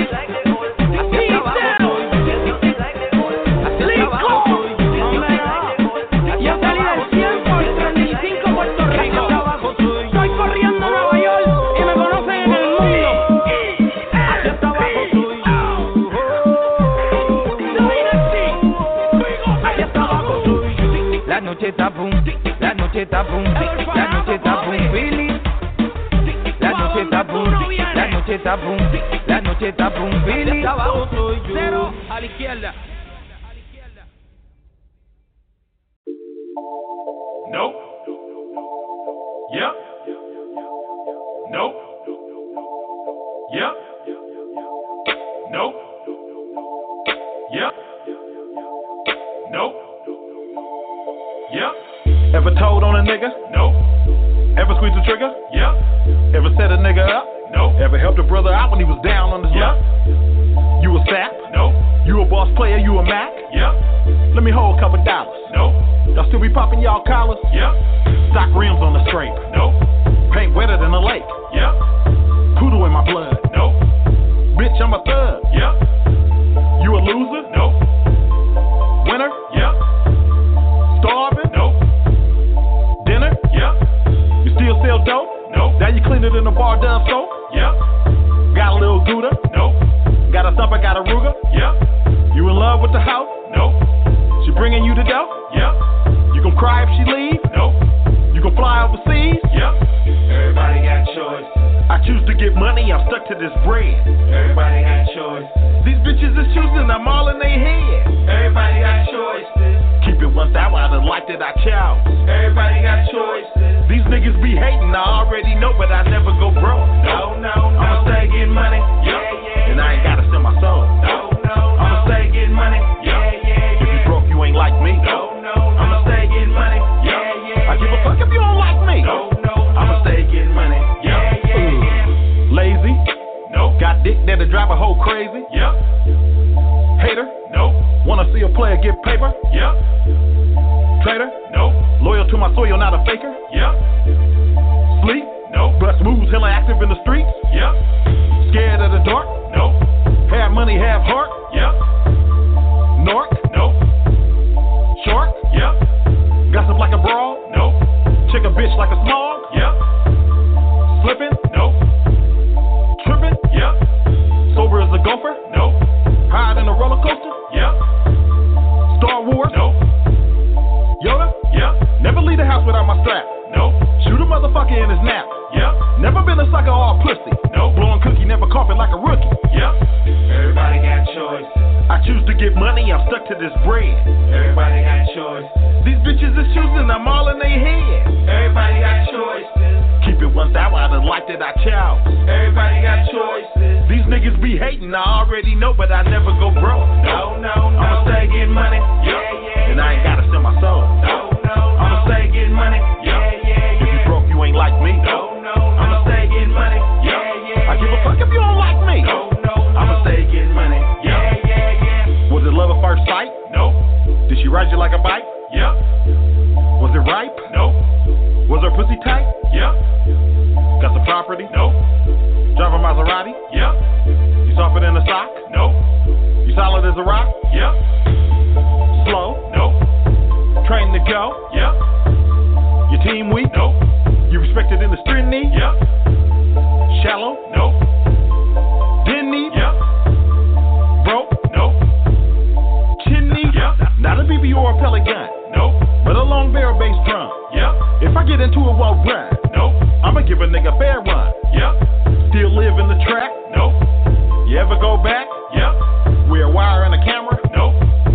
La noche está boom, la noche está boom, la noche está boom, Billy. La noche está boom, la noche está boom, la noche está boom, Billy. Abajo soy yo. Cero a la izquierda. Nope. Yep. Nope. Yep. Nope. Yep. Nope. Yep. Ever told on a nigga? Nope. Ever squeezed the trigger? Yep. Ever set a nigga up? Nope. Ever helped a brother out when he was down on his luck? You a sap? Nope. You a boss player? You a Mac? Yep. Let me hold a couple dollars. Nope. Y'all still be popping y'all collars? Yep. Stock rims on the scrape. Nope. Paint wetter than a lake. Yep. Poodle in my blood. Nope. Bitch, I'm a thug. Yep. You a loser? Nope. Winner? Yep. Starving? Nope. Dinner? Yep. You still sell dope? Nope. Now you clean it in the bar done soap? Yep. Got a little Gouda? Nope. Got a thumper, got a Ruger? Yep. You in love with the house? Nope. She bringing you the dough? Yep. You gon' cry if she leave? Nope. You gon' fly overseas? Yep. Everybody got choice. I choose to get money, I'm stuck to this bread. Everybody got choice. These bitches is choosing, I'm all in their head. Everybody got choices. Keep it 1,000 out of the life that I chose. Everybody got choices. These niggas be hating, I already know, but I never go broke. No. I'ma stay getting money. Yeah. And I ain't gotta sell my soul. No. I'ma stay getting money. Yeah. If you broke, you ain't like me. No. I'ma stay getting money. Yeah. I give a fuck if you don't like me. No. I'ma stay getting money. Yeah. Lazy. Nope. Got dick that'll drive a hoe crazy. Yep. Hater. Nope. Wanna see a player get paper. Yep. Traitor. Nope. Loyal to my soil, not a faker. Yep. Sleep. Nope. But smooth, hella active in the streets. Yep. Scared of the dark. Nope. Have money, have heart. Yep. Nork. Nope. Shark. Yep. Gossip like a brawl. Nope. Check a bitch like a smog. Yep. Slipping. Nope. Tripping. Yep. Sober as a gopher. Nope. Higher than a roller coaster. Yep. Star Wars. Nope. Yoda. Yep. Never leave the house without my strap. Nope. Shoot a motherfucker in his nap. Yep. Never been a sucker or a pussy. Nope. Blowing cookie, never coughing like a rookie. Yep. Everybody got choice. I choose to get money, I'm stuck to this bread. Everybody got choice. These bitches is choosing, I'm all in their head. Everybody got choices. Keep it 1,000 out of the life that I chose. Everybody got choices. These niggas be hating, I already know, but I never go broke. No. I'ma stay getting money. Yeah. And I ain't gotta sell my soul. No. I'ma stay getting money. Yeah. If you broke, you ain't like me. No. I'ma stay getting money. Yeah. I give a fuck if you don't like me. No. I'ma stay getting money. Yeah. Was it love at first sight? Nope. Did she ride you like a bike? Yep. Was it ripe? Nope. Was her pussy tight? Yep. Got some property? Nope. Drive a Maserati? Yep. You softer than a sock? Nope. You solid as a rock? Yep. Slow? Nope. Trained to go? Yep. Your team weak? Nope. You respected in the street knee? Yep. Shallow? Nope. Didn't need? Yep. Broke? Nope. Chin knee? Yep. Not a BB or a pellet gun, Nope. but a long barrel bass drum. Yep. If I get into it, won't run. Nope. I'ma give a nigga fair run. Yep. Still live in the track? Nope. You ever go back? Yep. Wear a wire and a camera? Nope.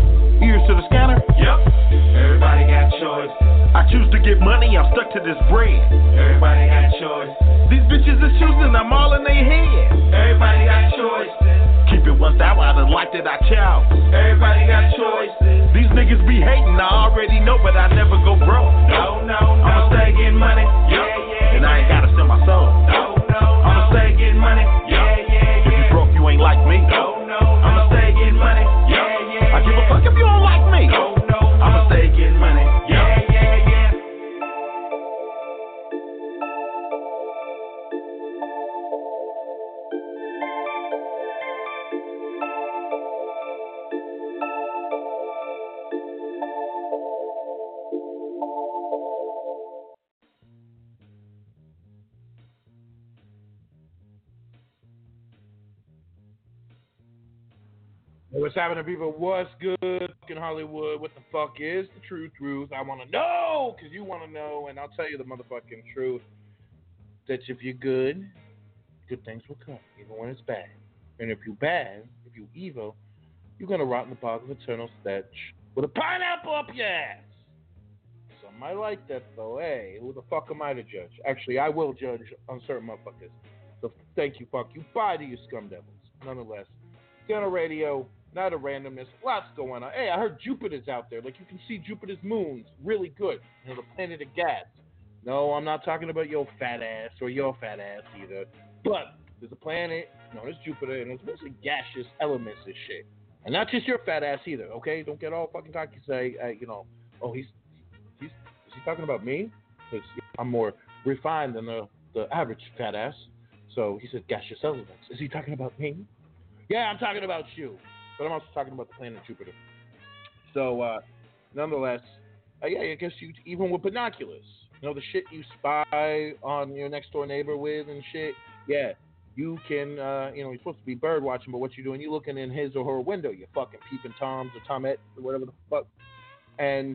What's happening, people? What's good in Hollywood? What the fuck is the true truth? I want to know, because you want to know, and I'll tell you the motherfucking truth, that if you're good, good things will come, even when it's bad. And if you're bad, if you're evil, you're going to rot in the bog of eternal stench with a pineapple up your ass. Some might like that, though. Hey, who the fuck am I to judge? Actually, I will judge on certain motherfuckers. So thank you, fuck you. Bye to you scum devils. Nonetheless, Dano Radio, not a randomness. Lots going on. Hey, I heard Jupiter's out there. Like, you can see Jupiter's moons really good. You know, the planet of gas. No, I'm not talking about your fat ass or your fat ass either. But there's a planet known as Jupiter, and it's mostly gaseous elements and shit. And not just your fat ass either, okay? Don't get all fucking cocky and say, is he talking about me? Because I'm more refined than the average fat ass. So he said gaseous elements. Is he talking about me? Yeah, I'm talking about you. But I'm also talking about the planet Jupiter. So, nonetheless, I guess you, even with binoculars, you know, the shit you spy on your next door neighbor with and shit, yeah, you can, you're supposed to be bird watching, but what you're doing, you're looking in his or her window, you fucking peeping Toms or Tomette or whatever the fuck, and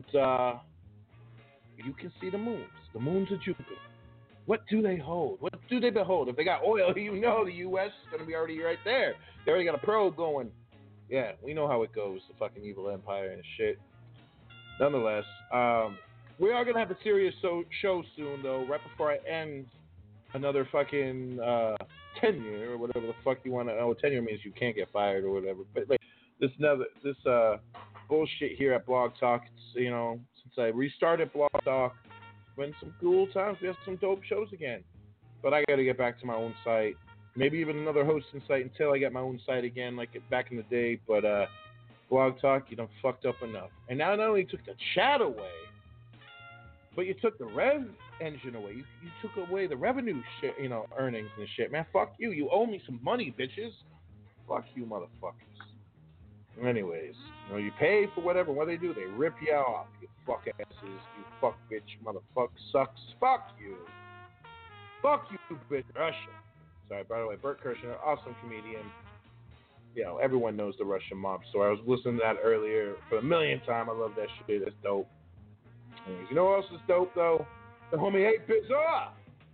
you can see the moons of Jupiter. What do they hold? What do they behold? If they got oil, the U.S. is going to be already right there. They already got a probe going. Yeah, we know how it goes, the fucking evil empire and shit. Nonetheless, we are going to have a serious show soon, though, right before I end another fucking tenure or whatever the fuck you want to know. Tenure means you can't get fired or whatever. But like this bullshit here at Blog Talk, since I restarted Blog Talk, it's been some cool times. We have some dope shows again. But I got to get back to my own site. Maybe even another hosting site until I get my own site again, like back in the day. But Blog Talk, you done fucked up enough. And now not only took the chat away, but you took the rev engine away. You took away the revenue shit, earnings and shit. Man, fuck you. You owe me some money, bitches. Fuck you, motherfuckers. Anyways, you pay for whatever. What they do, they rip you off. You fuck asses. You fuck bitch, motherfucker sucks. Fuck you. Fuck you, bitch. Russia. Sorry, by the way, Bert Kirshner, awesome comedian. Everyone knows the Russian mob story. I was listening to that earlier for the millionth time. I love that shit. It's dope. Anyways, you know what else is dope, though? The homie 8-Bizza.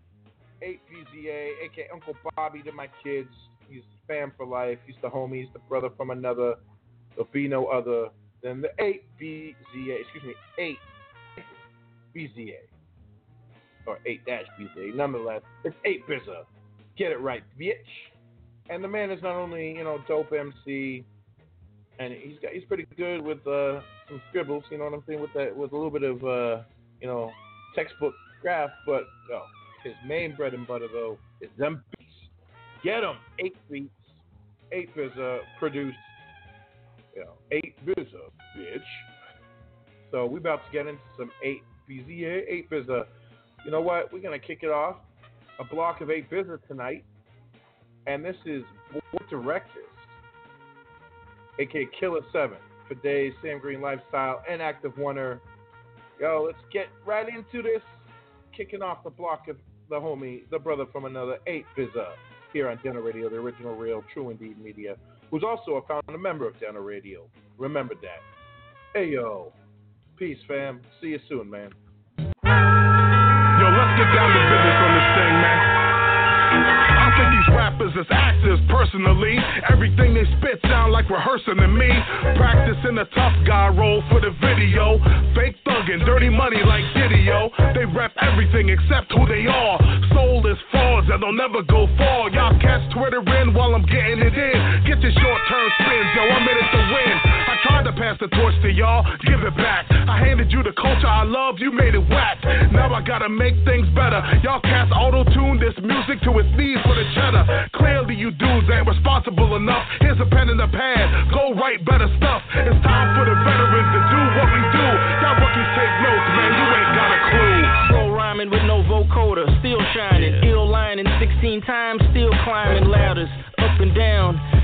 8BZA, a.k.a. Uncle Bobby to my kids. He's fam for life. He's the homie. He's the brother from another. There'll be no other than the 8BZA. 8BZA. Or 8-BZA. Nonetheless, it's 8-Bizza. Get it right, bitch. And the man is not only, dope MC, and he's pretty good with some scribbles, you know what I'm saying, with a little bit of textbook graph, but his main bread and butter though is them beats. Get them, 8 beats, 8-Bizza produced, 8-Bizza, bitch. So we about to get into some 8BZA, 8-Bizza. You know what? We're gonna kick it off. A block of 8-Bizza tonight, and this is Board Directors, aka Killer 7, for Days, Sam Green Lifestyle, and Active Wonder. Let's get right into this. Kicking off the block of the homie, the brother from another, 8-Bizza, here on Dano Radio, the original, real, true indeed media, who's also a founder member of Dano Radio. Remember that. Hey, yo. Peace, fam. See you soon, man. Yo, let's get down to business on this thing, man. I think these rappers as actors personally. Everything they spit sound like rehearsing to me. Practicing a tough guy role for the video. Fake thugging, dirty money like Didio. They rep everything except who they are. Soulless frauds that they'll never go far. Y'all cats Twittering while I'm getting it in. Get your short-term spins, yo, I'm in it to win. I tried to pass the torch to y'all, give it back. I handed you the culture I love, you made it whack. Now I gotta make things better. Y'all cats auto-tune this music to its knees for the cheddar. Clearly you dudes ain't responsible enough. Here's a pen and a pad, go write better stuff. It's time for the veterans to do what we do. Y'all rookies take notes, man, you ain't got a clue. Slow rhyming with no vocoder, still shining. Ill lining 16 times, still climbing ladders. Up and down,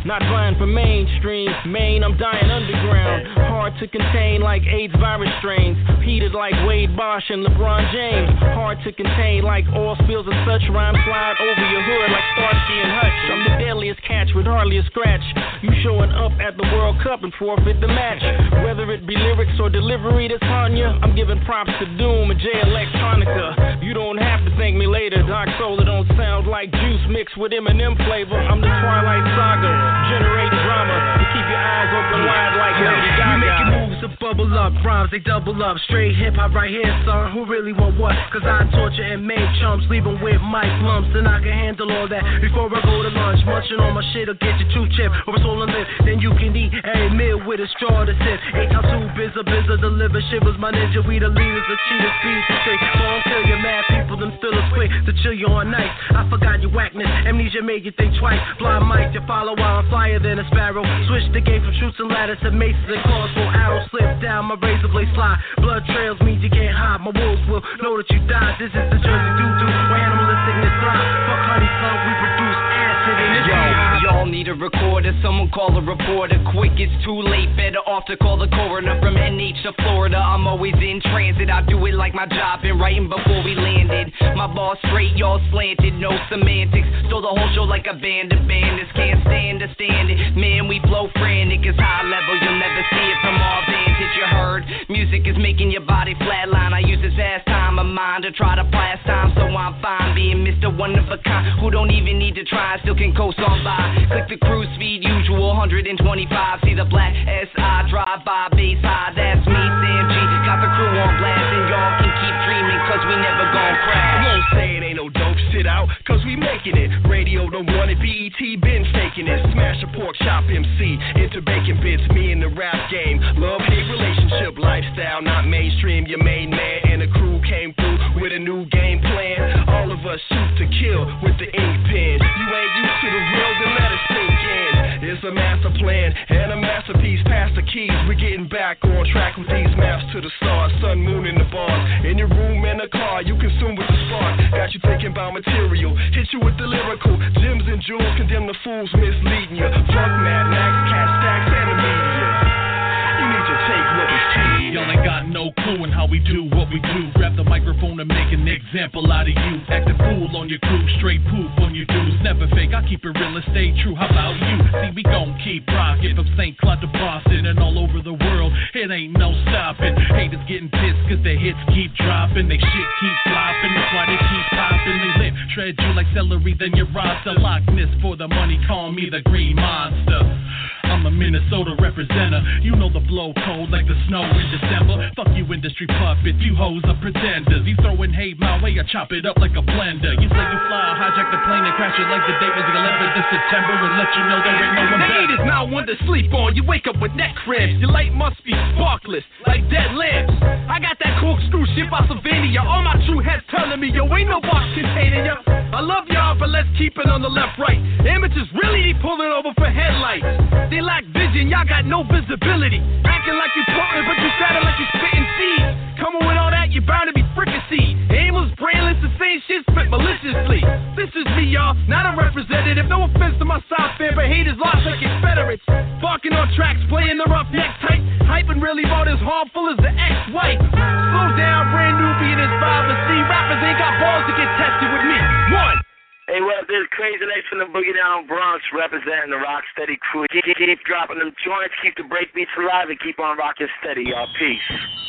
not vying for mainstream. Maine, I'm dying underground. Hard to contain like AIDS virus strains. Heated like Wade Bosch and LeBron James. Hard to contain like oil spills and such. Rhyme slide over your hood like Starsky and Hutch. I'm the deadliest catch with hardly a scratch. You showing up at the World Cup and forfeit the match. Whether it be lyrics or delivery that's on ya, I'm giving props to Doom and J Electronica. You don't have to thank me later. Doc Solar don't sound like juice mixed with M&M flavor. I'm the Twilight Saga, generating drama. You keep your eyes open wide like Lady Gaga. You making moves to bubble up, rhymes they double up. Straight hip hop right here, son. Who really want what? Cause I torture and make chumps, leave them with mic lumps, and I can handle all that before I go to lunch. Munching on my shit'll get you too chip or it's all in lip. Then you can eat every meal with a straw to sip. 8 times 2 bizza deliver shivers. My ninja, we the leaders of cheetah speed straight. Long till you're mad people, them still is quick to chill you on night. I forgot your whackness, amnesia made you think twice. Blind Mike, you follow while I'm flyer than a sparrow. Switch the game from shoots and ladders to maces and claws. For arrows slip down, my razor blade slide. Blood trails means you can't hide. My wolves will know that you died. This is the Jersey doo-doo, where animalisticness thrive. Fuck honey slug, we produce acid in this y'all need a recorder, someone call a reporter. Quick, it's too late, better off to call the coroner. From NH to Florida, I'm always in transit. I do it like my job, been writing before we landed. My ball straight, y'all slanted, no semantics. Stole the whole show like a band of bandits. Can't stand it, man, we flow frantic. It's high level, you'll never see it from our vantage. You heard, music is making your body flatline. I use this as time of mine to try to pass time, so I'm fine being Mr. One of a Kind, who don't even need to try, still can coast on by. Click the cruise speed, usual 125. See the black SI drive by, bass high. That's me, Sam G. Got the crew on blast, and y'all can keep dreaming, cause we never gon' crash. Won't say it ain't no dope shit out, cause we making it. Radio don't want it, BET been faking it. Smash a pork chop MC, into bacon bits, me in the rap game. Love-hate relationship lifestyle, not mainstream. Your main man and the crew came through with a new game plan. All of us shoot to kill with the ink pen. You ain't used to the real, then let it sink in. It's a master plan and a masterpiece. Pass the keys, we're getting back on track with these maps to the stars. Sun, moon, and the bars. In your room, in the car, you consume with the spark. Got you thinking about material, hit you with the lyrical. Gems and jewels, condemn the fools misleading you. Fuck Mad Max, Cat Stacks, and the media. You need to take what was key. Y'all ain't got no clue in how we do what we do. Grab the microphone and make an example out of you. Act a fool on your crew, straight poop on your dudes. Never fake, I keep it real and stay true. How about you? See, we gon' keep rockin' from St. Cloud to Boston and all over the world. It ain't no stopping. Haters getting pissed cause their hits keep dropping. They shit keep flopping, that's why they keep popping. They lit, shred you like celery, then your roster. Loch Ness for the money, call me the Green Monster. I'm a Minnesota representer. You know the flow cold like the snow in December. Fuck you industry puppets, you hoes are pretenders. You throwing hate my way, I chop it up like a blender. You say you fly, hijack the plane and crash it like the date was 11th of September and let you know there ain't no one better. The heat is not one to sleep on. You wake up with neck cramps. Your light must be sparkless like dead lamps. I got that corkscrew shit by Sylvania. All my true heads telling me, yo, ain't no box containing ya. I love y'all, but let's keep it on the left, right. Amateurs really be pulling over for headlights. They lack vision, y'all got no visibility. Acting like you potent, but you sounding like you spitting seeds. Coming with all that, you're bound to be fricasseed. Aimless, brainless, the same shit spit maliciously. This is me, y'all, not a representative. No offense to my South fan, but haters lost like Confederates. Barking on tracks, playing the rough neck type. Hyping really about as harmful as the ex-wife. Slow down, brand new beat is vibe. See, rappers ain't got balls to get tested with me. One. Hey, what up, this is Crazy Legs from the Boogie Down Bronx, representing the Rocksteady crew. Keep dropping them joints, keep the breakbeats alive, and keep on rocking steady, y'all. Peace.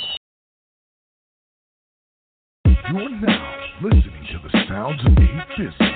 You're now listening to the sounds of 8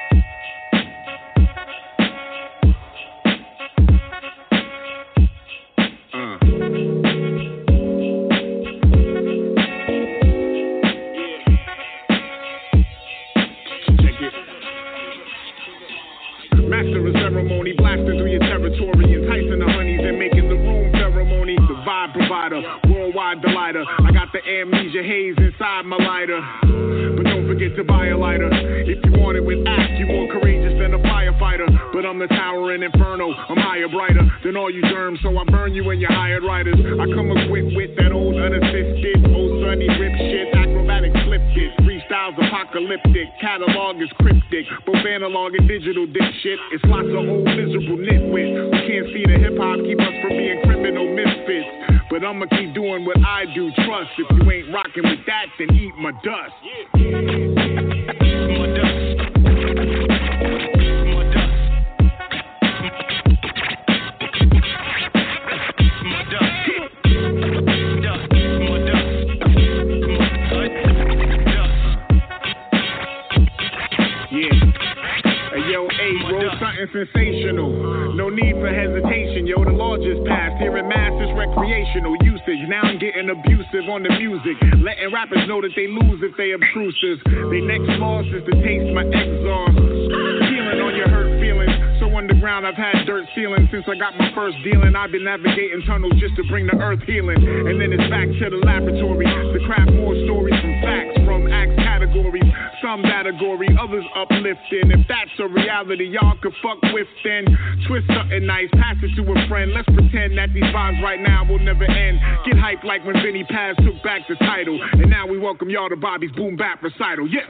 Master of ceremony, blasting through your territory, enticing the honeys and making the room ceremony. The vibe provider, worldwide delighter. I got the amnesia haze inside my lighter. But don't forget to buy a lighter. If you want it with act, you more courageous than a firefighter. But I'm the towering inferno, I'm higher, brighter than all you germs, so I burn you and your hired riders. I come equipped with that old unassisted, old sunny rip shit, acrobat sporadic, flipped it. Freestyles apocalyptic, catalog is cryptic. Both analog and digital dipshit. It's lots of old miserable nitwit who can't see the hip hop, keep us from being criminal misfits. But I'ma keep doing what I do, trust. If you ain't rocking with that, then eat my dust. My dust. Something sensational, no need for hesitation, yo, the law just passed, here in mass is recreational usage, now I'm getting abusive on the music, letting rappers know that they lose if they obtrusive, they next loss is to taste my exhaust, feeling on your hurt feelings, so underground I've had dirt ceilings since I got my first dealing, I've been navigating tunnels just to bring the earth healing, and then it's back to the laboratory, to craft more stories from facts, from acts categories, some category, others uplifting, if that's a reality y'all could fuck with, then twist something nice, pass it to a friend. Let's pretend that these vibes right now will never end. Get hyped like when Vinnie Paz took back the title, and now we welcome y'all to Bobby's Boom Bap Recital. Yes.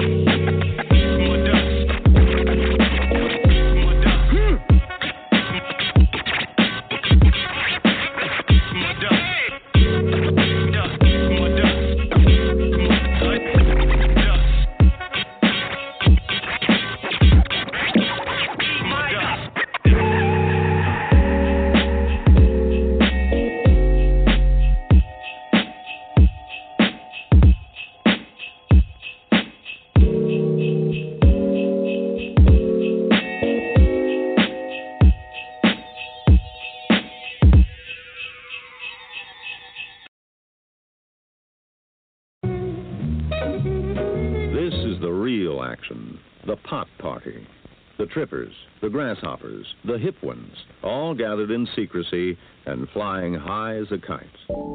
The pot party, the trippers, the grasshoppers, the hip ones, all gathered in secrecy and flying high as a kite.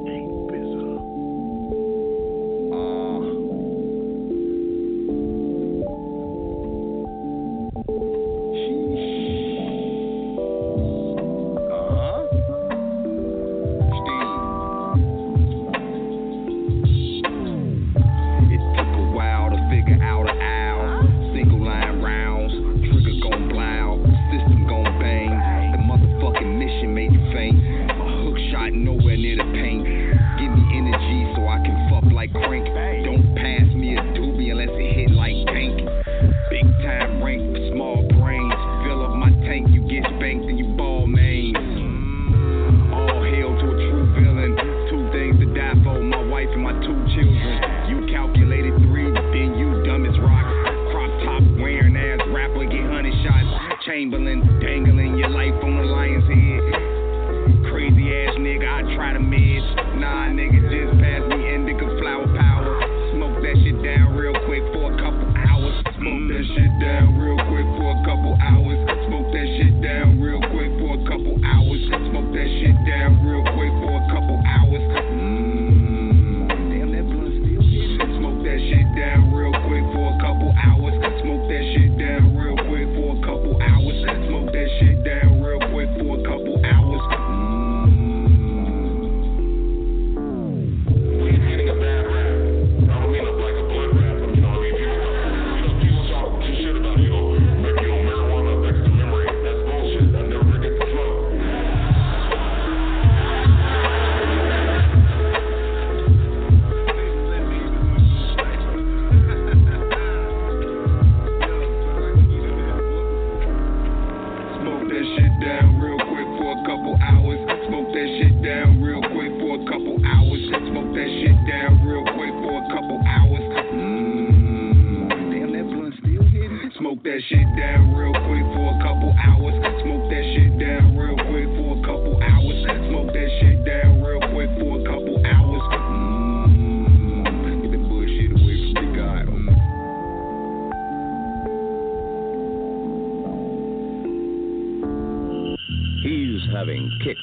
Having kicks.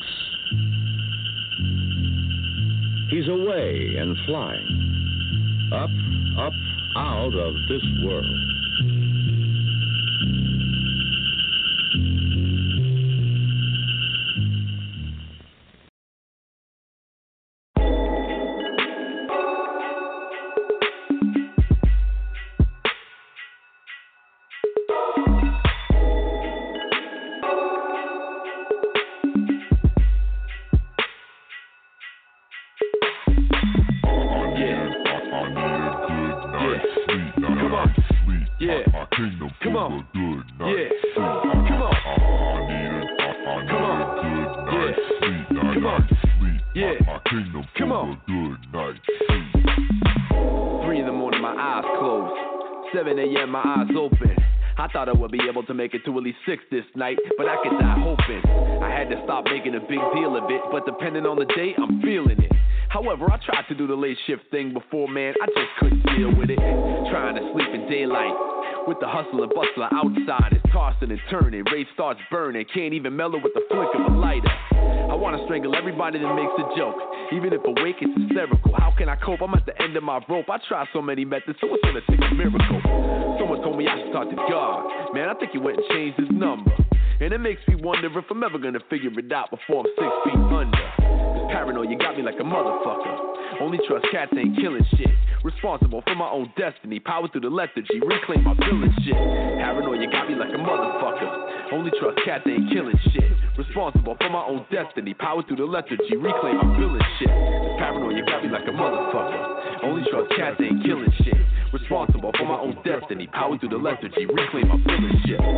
He's away and flying. Up, up, out of this world. Come on. Yeah. Come on. Come on. Yeah. Come on. Yeah. Come on. 3 in the morning, my eyes closed. 7 a.m., my eyes open. I thought I would be able to make it to at least 6 this night, but I could die hoping. I had to stop making a big deal of it, but depending on the day, I'm feeling it. However, I tried to do the late shift thing before, man, I just couldn't deal with it. Trying to sleep in daylight, with the hustle and bustle outside, it's tossing and turning, rage starts burning, can't even mellow with the flick of a lighter. I wanna strangle everybody that makes a joke, even if awake it's hysterical. How can I cope? I'm at the end of my rope. I tried so many methods, so it's gonna take a miracle. Someone told me I should talk to God. Man, I think he went and changed his number. And it makes me wonder if I'm ever gonna figure it out before I'm 6 feet under. This paranoid, you got me like a motherfucker. Only trust cats ain't killing shit. Responsible for my own destiny. Power through the lethargy. Reclaim my village shit. Paranoid, you got me like a motherfucker. Only trust cats ain't killing shit. Responsible for my own destiny. Power through the lethargy. Reclaim my village shit. This paranoid, you got me like a motherfucker. Only trust cats ain't killing shit. Responsible for my own destiny. Power through the lethargy. Reclaim my village shit. I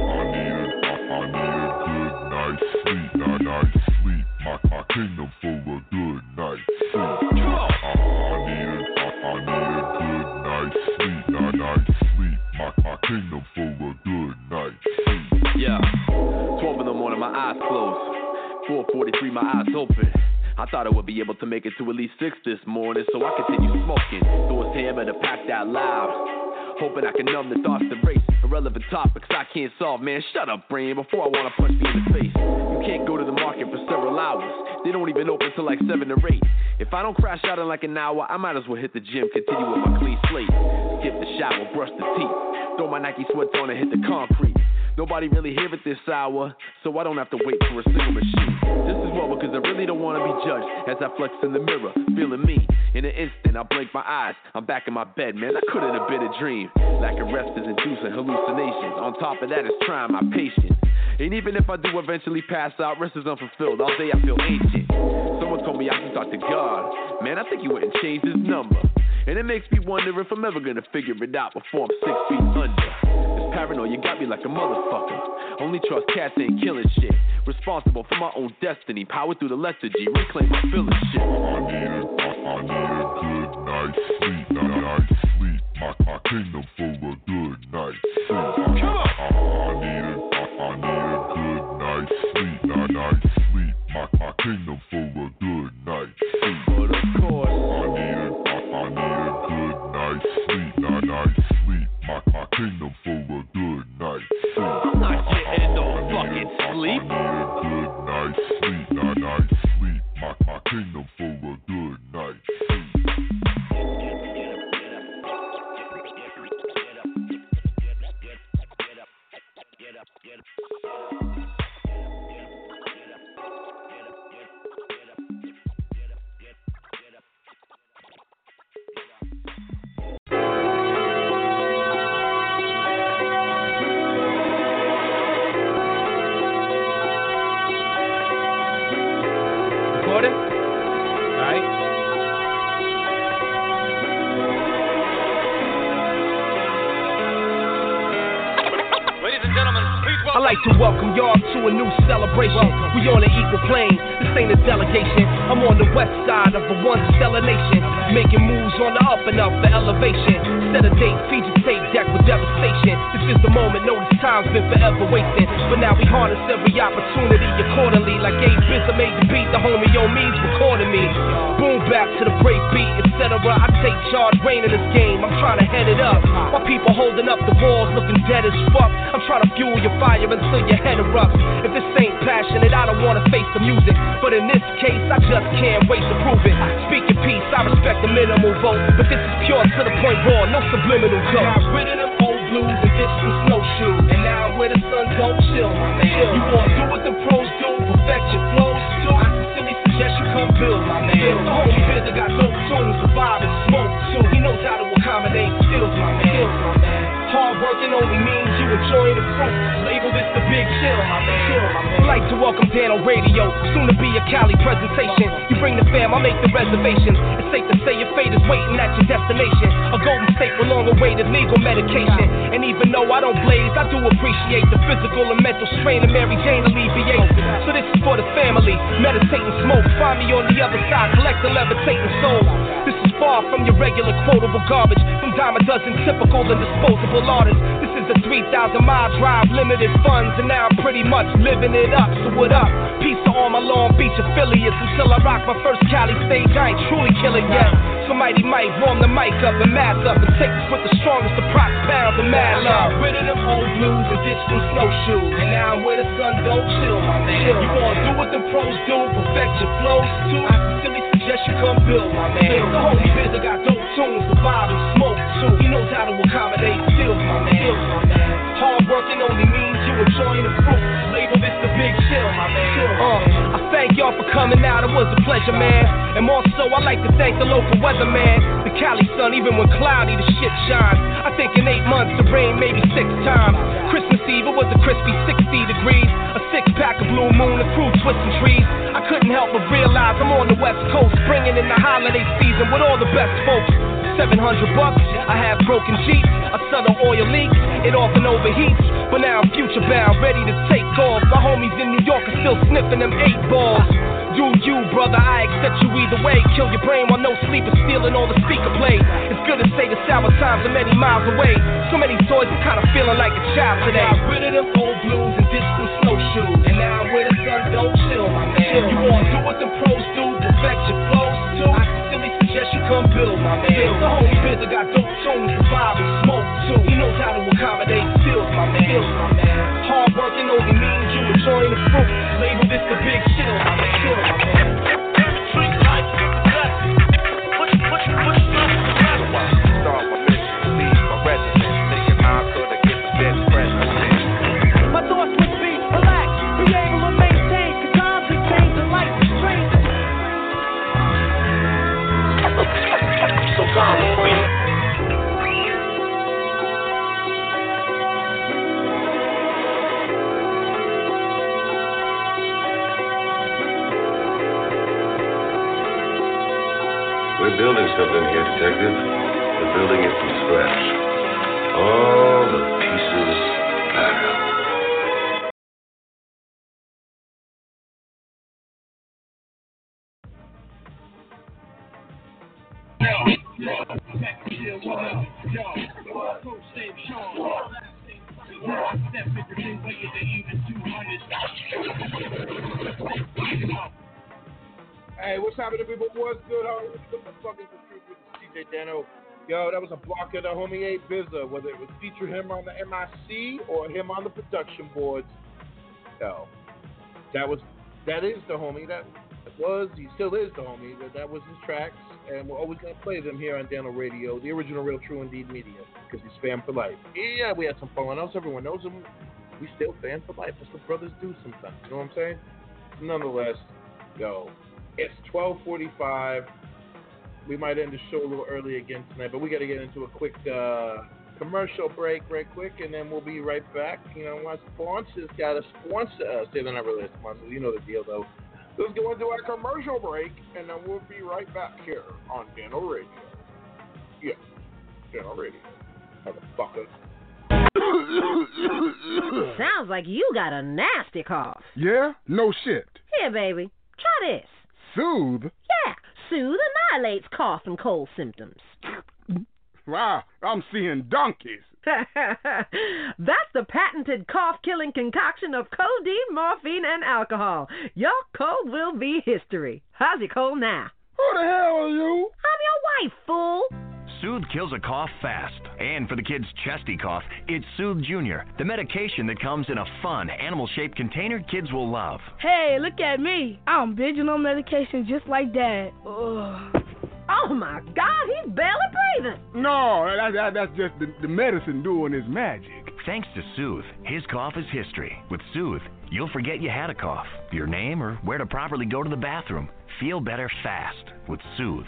need a good night's sleep. Night sleep. My kingdom for a good night's sleep. Come on. I need a good night's sleep. Night sleep. My kingdom for a good night's sleep. Yeah. 12 in the morning, my eyes closed. 4:43, my eyes open. I thought I would be able to make it to at least 6 this morning, so I continue smoking. Thoughts hammer to packed out loud. Hoping I can numb the thoughts that race. Irrelevant topics I can't solve, man. Shut up, brain, before I wanna punch me in the face. You can't go to the market for several hours. They don't even open till like 7 or 8. If I don't crash out in like an hour, I might as well hit the gym, continue with my clean slate. Skip the shower, brush the teeth. Throw my Nike sweats on and hit the concrete. Nobody really here at this hour, so I don't have to wait for a single machine. This is well because I really don't want to be judged as I flex in the mirror, feeling me. In an instant, I blink my eyes. I'm back in my bed, man. I couldn't have been a dream. Lack of rest is inducing hallucinations. On top of that, it's trying my patience. And even if I do eventually pass out, rest is unfulfilled. All day I feel ancient. Someone told me I should talk to God. Man, I think he went and changed his number. And it makes me wonder if I'm ever gonna figure it out before I'm 6 feet under. This paranoid, you got me like a motherfucker. Only trust cats ain't killing shit. Responsible for my own destiny. Power through the lethargy. Reclaim my village shit. I need a good night's sleep. Night sleep. My kingdom for a good night's sleep. Come on. I need a good night's sleep. Night sleep. My kingdom for a good night's sleep. But of course, I need a good night's sleep. Night sleep. My kingdom for a good night's sleep. I'm not getting no fucking sleep. I need a good night's sleep. Night sleep. My kingdom for a good night's sleep. I'd like to welcome y'all to a new celebration. We on an equal plane, this ain't a delegation. I'm on the west side of the one stellar nation, making moves on the up and up for elevation. Set a date, feed your tape deck with devastation. This is the moment, no, this time's been forever wasting. But now we harness every opportunity accordingly. Like Gabe Bizza made the beat, the homie on me's recording me. Boom back to the break beat, etc. I take charge, reign in this game, I'm trying to head it up. My people holding up the walls, looking dead as fuck. I'm trying to fuel your fire until your head erupts. If this ain't passionate, I don't wanna face the music. But in this case, I just can't wait to prove it. Speaking peace, I respect the minimal vote. But this is pure to the point raw, no subliminal code. Got rid of them old blues and ditched some snowshoes. And now I'm where the sun don't chill, my man. You wanna do what the pros do, perfect your flows too. I sincerely suggest you come build, my man. The homie Bizza got dope tunes, survive and smoke too. He knows how to accommodate skills, my man. Hard working only means you enjoy the fruit. froze. Label this the big chill, my man. I'd like to welcome Dan on radio, soon to be a Cali presentation. You bring the fam, I'll make the reservations. It's safe to say your fate is waiting at your destination. A golden state with long-awaited legal medication. And even though I don't blaze, I do appreciate the physical and mental strain of Mary Jane alleviates. So this is for the family, meditate and smoke. Find me on the other side, collecting levitating souls. This is far from your regular quotable garbage, from dime a dozen typical and disposable artists. This is a 3,000-mile drive, limited funds, and now I'm pretty much living it up. So what up? Peace to all my Long Beach affiliates. Until I rock my first Cali stage, I ain't truly killing yet. Somebody might warm the mic up and mass up and take this with the strongest of props, pounds and mad love. Rid of them old blues and ditch them snowshoes, and now I'm where the sun don't chill, my man. You wanna do what the pros do, perfect your flows too. I sincerely suggest you come build, my man. The holy biz, I got dope tunes, the vibe and smoke too. He knows how to accommodate skills, my man. Hard working only means you enjoying the fruit. Label this the big chill, my man. I thank y'all for coming out, it was a pleasure, man. And more so, I like to thank the local weatherman. The Cali sun, even when cloudy, the shit shines. I think in 8 months, the rain maybe 6 times. Christmas Eve, it was a crispy 60 degrees. A 6-pack of Blue Moon, a crew twisting trees. I couldn't help but realize I'm on the West Coast, bringing in the holiday season with all the best folks. $700, I have broken Jeeps, a subtle oil leak, it often overheats, but now I'm future bound, ready to take off. My homies in New York are still sniffing them 8 balls. Do you, brother, I accept you either way. Kill your brain while no sleep is stealing all the speaker play. It's good to say the sour times are many miles away. So many toys, I'm kinda feeling like a child today. I got rid of them old blues and ditched them snowshoes, and now I'm where the sun don't chill, my man. You wanna do what the pros do, perfect your flows too. I sincerely suggest you come build, my man. The whole biz, I got dope tunes, the vibe and smoke too. He knows how to accommodate skills, my man. Hard working only means you enjoying the fruit. Label this the big chill, my man. My thoughts would be relax, be able to maintain, cause times have changed and life is strange. So calm with me. We're building something here, Detective. We're building it from scratch. All the pieces back up. Hey, what's happening, people? What's good? What the fuck is the truth with CJ Dano? Yo, that was a block of the homie A Bizza, whether it was featured him on the MIC or him on the production boards. Yo, that is the homie. He still is the homie. That was his tracks, and we're always gonna play them here on Dano Radio, the original, real, true, indeed media, because he's fan for life. Yeah, we had some falling outs. Everyone knows him. We still fan for life. That's what brothers do sometimes. You know what I'm saying? Nonetheless, yo. It's 12:45. We might end the show a little early again tonight, but we got to get into a quick commercial break right quick, and then we'll be right back. You know, my sponsors got to sponsor us. They're not really a sponsor. You know the deal, though. Let's go into our commercial break, and then we'll be right back here on Dano Radio. Yeah, Dano Radio. Motherfucker. Sounds like you got a nasty cough. Yeah? No shit. Here, baby. Try this. Soothe? Yeah, Soothe annihilates cough and cold symptoms. Wow, I'm seeing donkeys. That's the patented cough-killing concoction of codeine, morphine, and alcohol. Your cold will be history. How's your cold now? Who the hell are you? I'm your wife, fool. Soothe kills a cough fast. And for the kids' chesty cough, it's Soothe Junior, the medication that comes in a fun, animal-shaped container kids will love. Hey, look at me. I'm binging on medication just like Dad. Ugh. Oh, my God, he's barely breathing. No, that's just the medicine doing its magic. Thanks to Soothe, his cough is history. With Soothe, you'll forget you had a cough, your name, or where to properly go to the bathroom. Feel better fast with Soothe.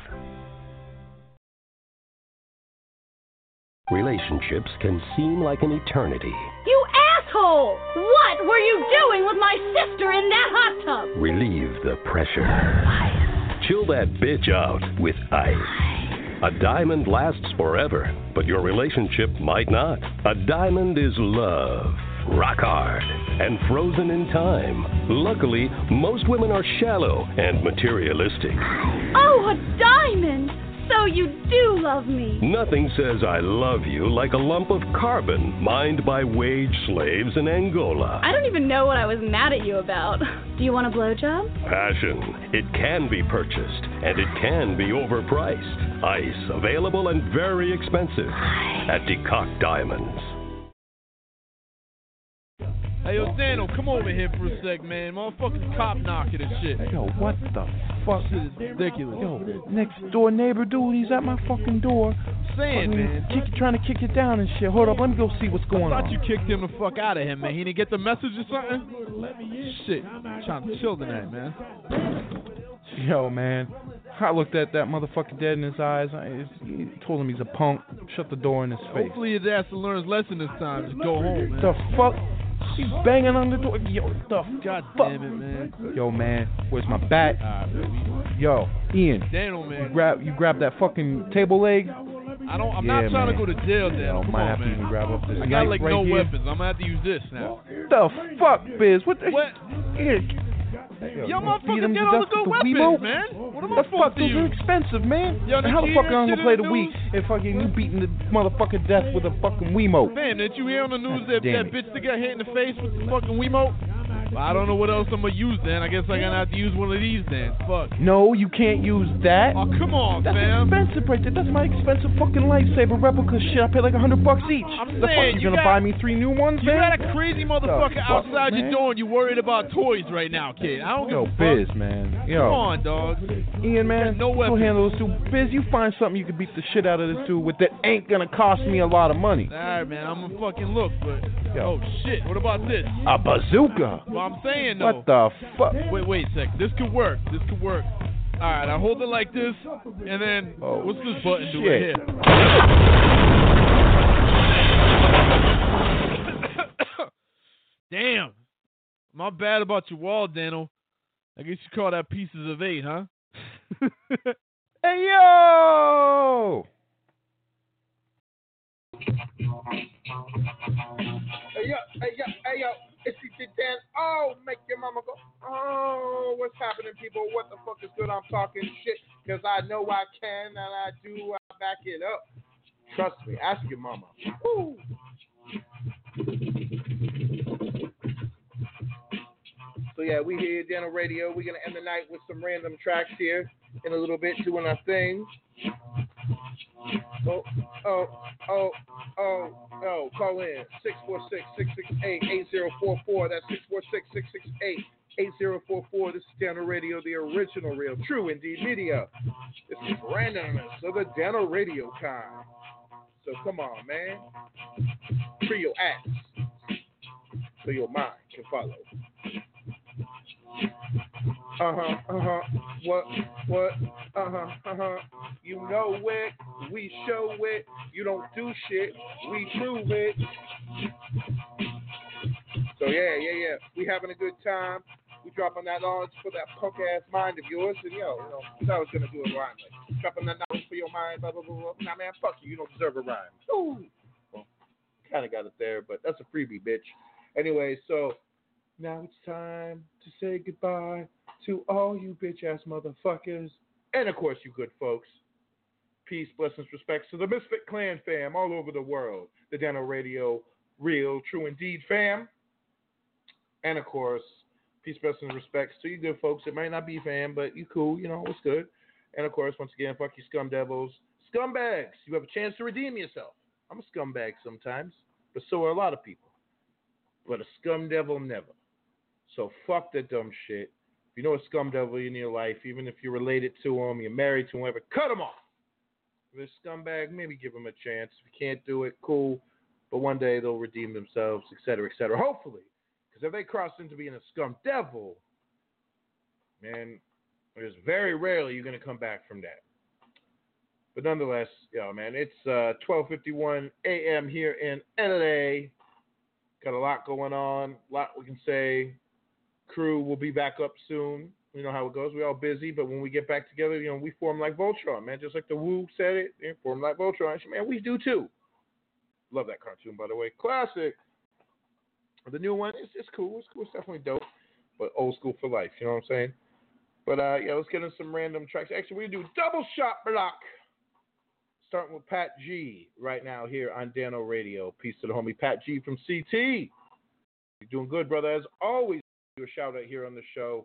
Relationships can seem like an eternity. You asshole! What were you doing with my sister in that hot tub? Relieve the pressure. Ice. Chill that bitch out with ice. A diamond lasts forever, but your relationship might not. A diamond is love. Rock hard and frozen in time. Luckily, most women are shallow and materialistic. Oh, a diamond! So you do love me. Nothing says I love you like a lump of carbon mined by wage slaves in Angola. I don't even know what I was mad at you about. Do you want a blowjob? Passion. It can be purchased, and it can be overpriced. Ice, available and very expensive at DeCock Diamonds. Hey, yo, Dano, come over here for a sec, man. Motherfucking cop knocking and shit. Yo, what the fuck? Shit is ridiculous. Yo, next door neighbor dude, he's at my fucking door. Saying, man. Trying to kick it down and shit. Hold up, let me go see what's going on. I thought you kicked him the fuck out of him, man. He didn't get the message or something? Shit. I'm trying to chill tonight, man. Yo, man. I looked at that motherfucker dead in his eyes. I told him he's a punk. Shut the door in his face. Hopefully his ass will learn his lesson this time. Just go home, man. The fuck? She's banging on the door. Yo, the God fuck? damn it, man. Yo, man, where's my bat? Yo, Ian. Daniel, man. You grab that fucking table leg? I'm not trying to go to jail, Daniel. Come on, man. Grab up this I got like right no here. weapons. I'm gonna have to use this now. The fuck, Biz? What the? What? Yo, motherfucker, get all the good weapons, Wiimote? man. What am I The supposed fuck? to Those are use? expensive, man. Yo, How the fuck am I gonna play the news? Wii if fucking you beating the motherfucker death with a fucking Wiimote? Man, didn't you hear on the news that damn bitch that got hit in the face with the fucking Wiimote? Well, I don't know what else I'm gonna use then. I guess I'm gonna have to use one of these then. Fuck. No, you can't use that. Oh, come on, That's fam. expensive right there. That's my expensive fucking lightsaber replica shit. I paid like $100 each. I'm The fuck, saying, you gonna buy me 3 new ones, You man? got a crazy motherfucker The fuck, outside your man? door and you worried about toys right now, kid. I don't give Yo, a fuck. Biz, man. Yo. Come on, dog. Ian, man, No go weapons. handle this dude. Biz, you find something you can beat the shit out of this dude with that ain't gonna cost me a lot of money. Alright, man, I'm gonna fucking look, but oh shit, what about this? A bazooka. Well, I'm saying though. What the fuck? Wait a sec. This could work. Alright, I hold it like this, and then what's this button do right shit. here? Damn. My bad about your wall, Daniel. I guess you call that pieces of 8, huh? Hey, yo! Hey, yo, it's DJ Dan. Oh, make your mama go. Oh, what's happening, people? What the fuck is good? I'm talking shit because I know I can and I do. I back it up. Trust me. Ask your mama. Woo. So, yeah, we here at Dano Radio. We're going to end the night with some random tracks here in a little bit, doing our thing. Call in 646-668-8044. That's 646-668-8044. This is Dano Radio, the original, real, true, indeed media. This is randomness of the Dano Radio time. So come on, man. Free your ass so your mind can follow. What? You know it, we show it. You don't do shit, we prove it. So yeah. We having a good time. We dropping that knowledge for that punk ass mind of yours. And I was gonna do it rhyme. Like, dropping that knowledge for your mind, blah blah blah. Nah, man, fuck you. You don't deserve a rhyme. Ooh. Well, kind of got it there, but that's a freebie, bitch. Anyway, so now it's time to say goodbye to all you bitch-ass motherfuckers. And, of course, you good folks. Peace, blessings, respects to the Misfit Clan fam all over the world. The Dano Radio, real, true, indeed fam. And, of course, peace, blessings, respects to you good folks. It might not be fam, but you cool. It's good. And, of course, once again, fuck you scum devils. Scumbags, you have a chance to redeem yourself. I'm a scumbag sometimes, but so are a lot of people. But a scum devil never. So fuck that dumb shit. If you know a scum devil in your life, even if you're related to him, you're married to him, whatever, cut him off. If they're a scumbag, maybe give them a chance. If you can't do it, cool. But one day they'll redeem themselves, etc., etc. Hopefully. Because if they cross into being a scum devil, man, there's very rarely you're going to come back from that. But nonetheless, man, it's 12:51 a.m. here in LA. Got a lot going on. A lot we can say. Crew will be back up soon. You know how it goes. We're all busy, but when we get back together, we form like Voltron, man. Just like the Woo said it, form like Voltron. Man, we do too. Love that cartoon, by the way. Classic. The new one, it's cool. It's cool. It's definitely dope, but old school for life. You know what I'm saying? But let's get into some random tracks. Actually, we're gonna do double shot block. Starting with Pat G right now here on Dano Radio. Peace to the homie Pat G from CT. You're doing good, brother. As always, do a shout out here on the show.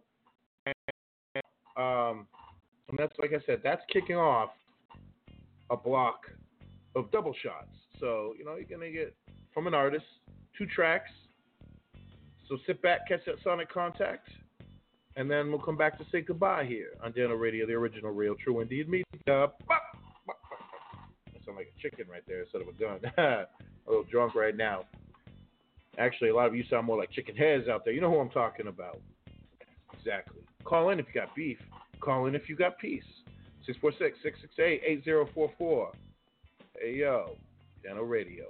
And that's, like I said, that's kicking off a block of double shots. So, you're going to get from an artist 2 tracks. So sit back, catch that sonic contact, and then we'll come back to say goodbye here on Dano Radio, the original, real, true, indeed media. That sounds like a chicken right there instead of a gun. A little drunk right now. Actually, a lot of you sound more like chicken heads out there. You know who I'm talking about. Exactly. Call in if you got beef. Call in if you got peace. 646-668-8044. Hey, yo. Dano Radio.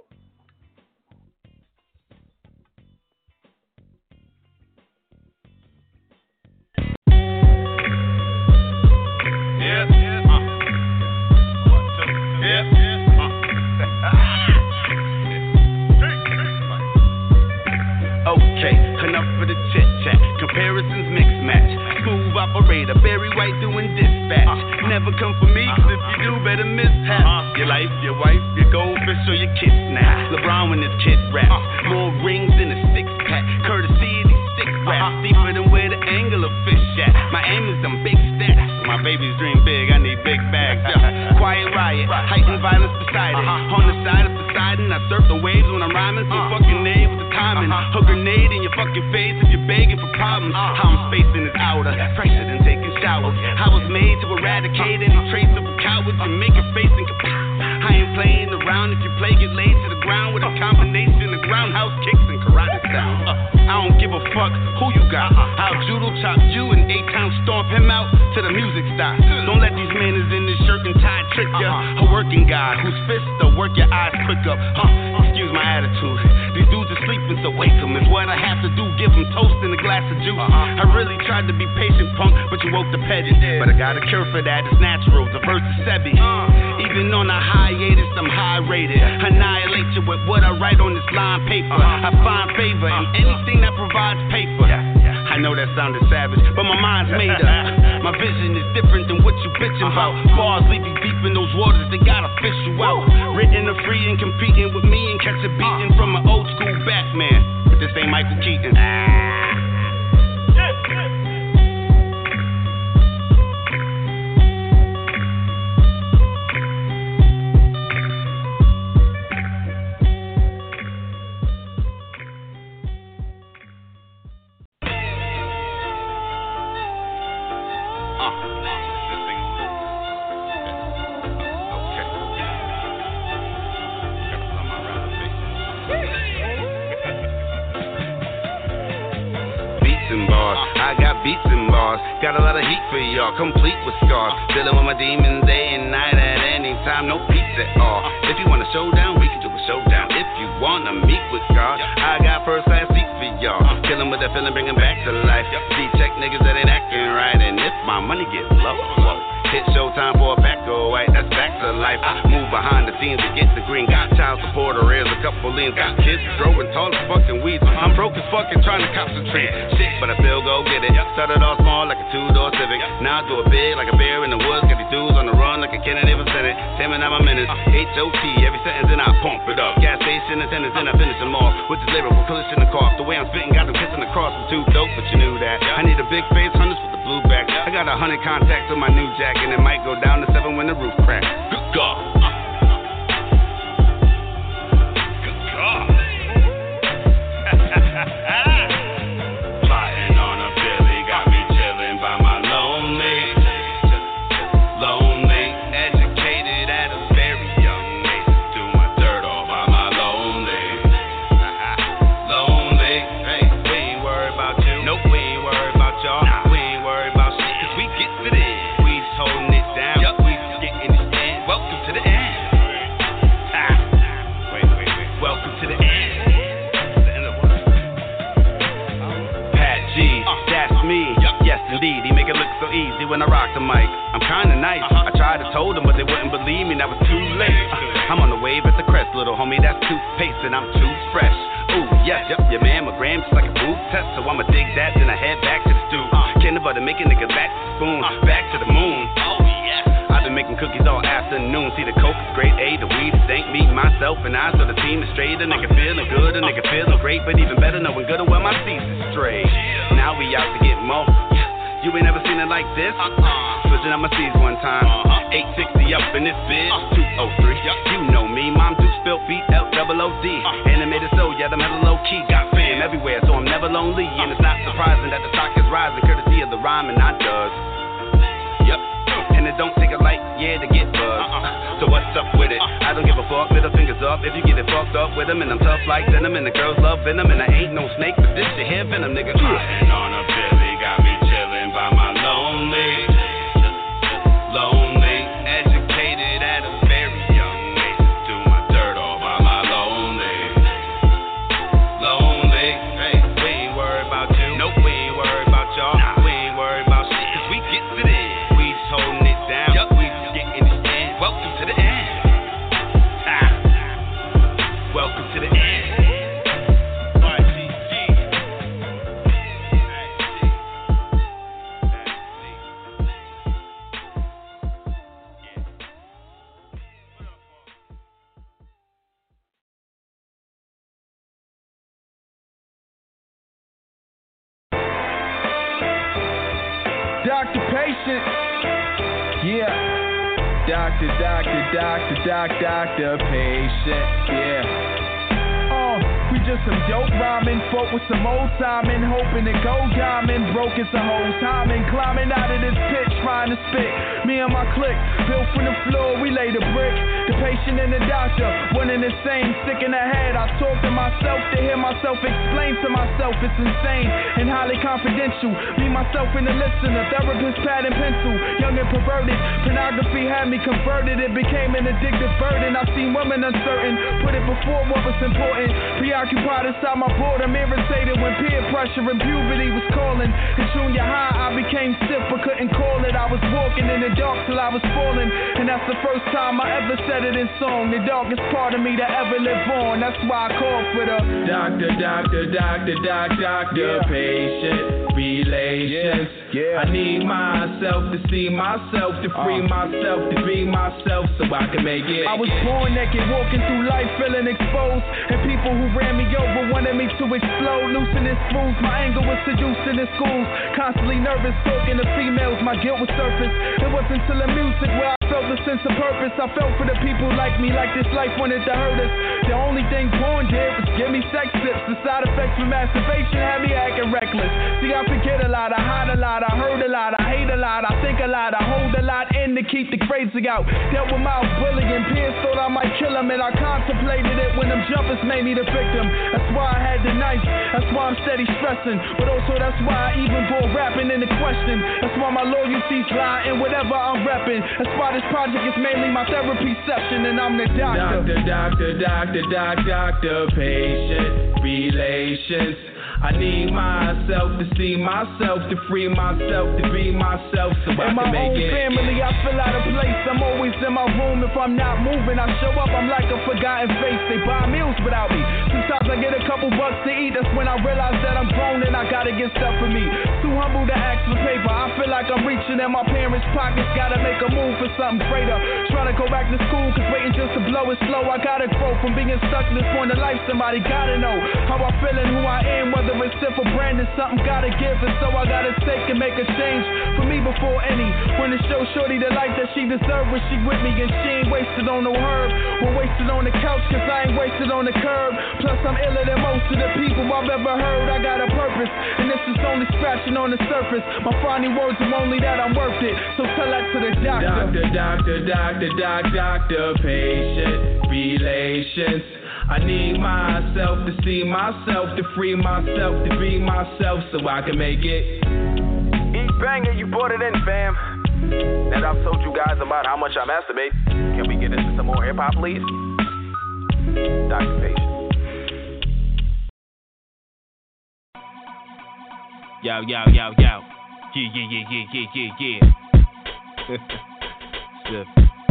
Comparisons mix match. Smooth operator, Barry White doing dispatch. Never come for me, cause if you do, better mishap. Your life, your wife, your goldfish, or your kids now. LeBron when his kid raps. More rings than a 6-pack. Courtesy of these 6 raps. Deeper than where the angle of fish at. My aim is them big stats. My babies dream big, I need big bags. Quiet riot, heightened violence beside it. On the side of Poseidon, I surf the waves when I'm rhyming. So fucking A with the timing. A grenade in your fucking face if you're begging for problems. How I'm spacing is outer, fresher than taking showers. I was made to eradicate any trace of a coward and make a face and kapow. I ain't playing around. If you play, get laid to the ground with a combination of groundhouse kicks and karate style. I don't give a fuck who you got. I'll judo chop you and 8-town stomp him out to the music stop. Don't let these men in this shirt and tie trick ya. A working guy whose fists will work your eyes quick up. Excuse my attitude. These dudes are sleeping, so wake them. It's what I have to do. Give them toast and a glass of juice. I really tried to be patient, punk, but you woke the pedant. But I got a cure for that. It's natural. The verse is Sebi. Even on a hiatus, I'm high rated. Annihilate you with what I write on this line paper. I find favor in anything that provides paper. I know that sounded savage, but my mind's made up. My vision is different than what you bitching about. Bars leave you deep in those waters, they gotta fish you out. Written or free and competing with me and catch a beating from an old school Batman. But this ain't Michael Keaton. Got a lot of heat for y'all, complete with scars. Dealing with my demons day and night at any time, no peace at all. If you want a showdown, we can do a showdown. If you wanna meet with God, I got first class seats for y'all. Killing with that feeling, bring 'em back to life. C-check niggas that ain't acting right, and if my money gets low, hit showtime for a back go white, that's back to life. I move behind the scenes to get the green. Got child support or is a couple leans. Got kids growing tall as fucking weeds. I'm broke as fucking trying to concentrate. Shit, but I still go get it. Started off small like a 2-door Civic. Now I do it big like a bear in the woods. Got these dudes on the run like a Kennedy for Senate. 10 my minutes. HOT, every sentence and I pump it up. Gas station attendants and I finish them off. With this lyrical collision and cough. The way I'm spitting got them kissing across. I'm too dope, but you knew that. I need a big face, hunters with the blue back. I got 100 contacts on my new jack, and it might go down to 7 when the roof cracks. Good God. Plotting on a Billy, got me chilling by my lonely. Educated at a very young age. Do my dirt all by my lonely. Lonely. Hey, we ain't worried about you. Nope, we ain't worried about y'all. We ain't worried about shit, cause we get to this. We just holding it down. Yup, we just getting this in. Welcome to the end. Indeed, he make it look so easy when I rock the mic. I'm kinda nice. I tried to told them, but they wouldn't believe me. That was too late. I'm on the wave at the crest, little homie. That's toothpaste, and I'm too fresh. Ooh, yes, yep, your mammogram just like a boob test. So I'ma dig that, then I head back to the stew. Candy butter make a nigga back to the spoon, back to the moon. Oh yeah. I've been making cookies all afternoon. See, the coke is grade A, the weed stank me, myself, and I. So the team is straight. A nigga feeling good, a nigga feeling great, but even better knowing good and well my season's straight. Now we out to get more. You ain't never seen it like this. Switching up my C's one time. 860 up in this bitch. 203. You know me. Mom do spell BLOOD. Animated so yeah, I'm hella low key. Got fam everywhere, so I'm never lonely. And it's not surprising that the stock is rising, courtesy of the rhyme and I does. Yep. And it don't take a light, yeah, to get buzzed. So what's up with it? I don't give a fuck, middle fingers up if you get it fucked up with them. And I'm tough like venom, and the girls love venom. And I ain't no snake, but this shit here venom, nigga. Riding on a Billy, got me chilling by my lonely. Lonely, educated at a very young age. Do my dirt all by my lonely. Lonely, hey, we ain't worried about you. Nope, we ain't worried about y'all. Nah. We ain't worried about shit, cause we get to the end. We just holding it down. Yup, we just getting this end. Welcome to the end. Welcome to the end. Doctor patient, yeah. Doctor patient, yeah. We just some dope rhyming, folk with some old timing, hoping to go diamond, broke as a whole timing, climbing out of this pit, trying to spit. Me and my clique, built from the floor, we laid a brick. The patient and the doctor, one and the same, sick in the head. I talk to myself to hear myself explain to myself, it's insane and highly confidential. Me, myself, and the listener, therapist, pad and pencil, young and perverted. Pornography had me converted, it became an addictive burden. I've seen women uncertain, put it before what was important. Preoccupied inside my boredom, irritated when peer pressure and puberty was calling. In junior high, I became stiff but couldn't call it. I was walking in the dark till I was falling, and that's the first time I ever said it in song. The darkest part of me to ever live on. That's why I called for the doctor, patient relations. I need myself to see myself, to free myself, to be myself, so I can make it. I was born naked, walking through life, feeling exposed, and people who ran me over wanted me to explode. Loosening screws, my anger was seducing in schools. Constantly nervous, talking to females, my guilt was surface. It wasn't until the music where I felt a sense of purpose. I felt for the people like me, like this life wanted to hurt us. The only thing porn did was give me sex tips. The side effects from masturbation had me acting reckless. See, I forget a lot, I hide a lot, I hurt a lot, I hate a lot, I think a lot, I hold a lot in to keep the crazy out. Dealt with mouth bullying, peers thought I might kill him, and I contemplated it when them jumpers made me the victim. That's why I had the knife, that's why I'm steady stressing, but also that's why I even brought rapping into question. That's why my loyalties lie in whatever I'm repping. That's why this project is mainly my therapy session, and I'm the doctor. Doctor, patient relations. I need myself to see myself, to free myself, to be myself, so I can make it. In my own family, I feel out of place. I'm always in my room. If I'm not moving, I show up, I'm like a forgotten face. They buy meals without me. Sometimes I get a couple bucks to eat. That's when I realize that I'm grown and I gotta get stuff for me. Too humble to ask for paper. I feel like I'm reaching in my parents' pockets. Gotta make a move for something greater. Trying to go back to school, cause waiting just to blow is slow. I gotta grow from being stuck in this point of life. Somebody gotta know how I feel and who I am, whether it's stiff or branded, something gotta give, and so I gotta take and make a change for me before any. When to show shorty the life that she deserved when she with me, and she ain't wasted on no herb, or wasted on the couch, cause I ain't wasted on the curb. Plus I'm iller than most of the people I've ever heard. I got a purpose, and this is only scratching on the surface. My final words are only that I'm worth it, so tell that to the doctor. Doctor, patient relations. I need myself to see myself, to free myself, to be myself, so I can make it. Eat banger, you brought it in, fam. And I've told you guys about how much I masturbate. Can we get into some more hip hop, please? Dr. Patient. Yo. Stiff.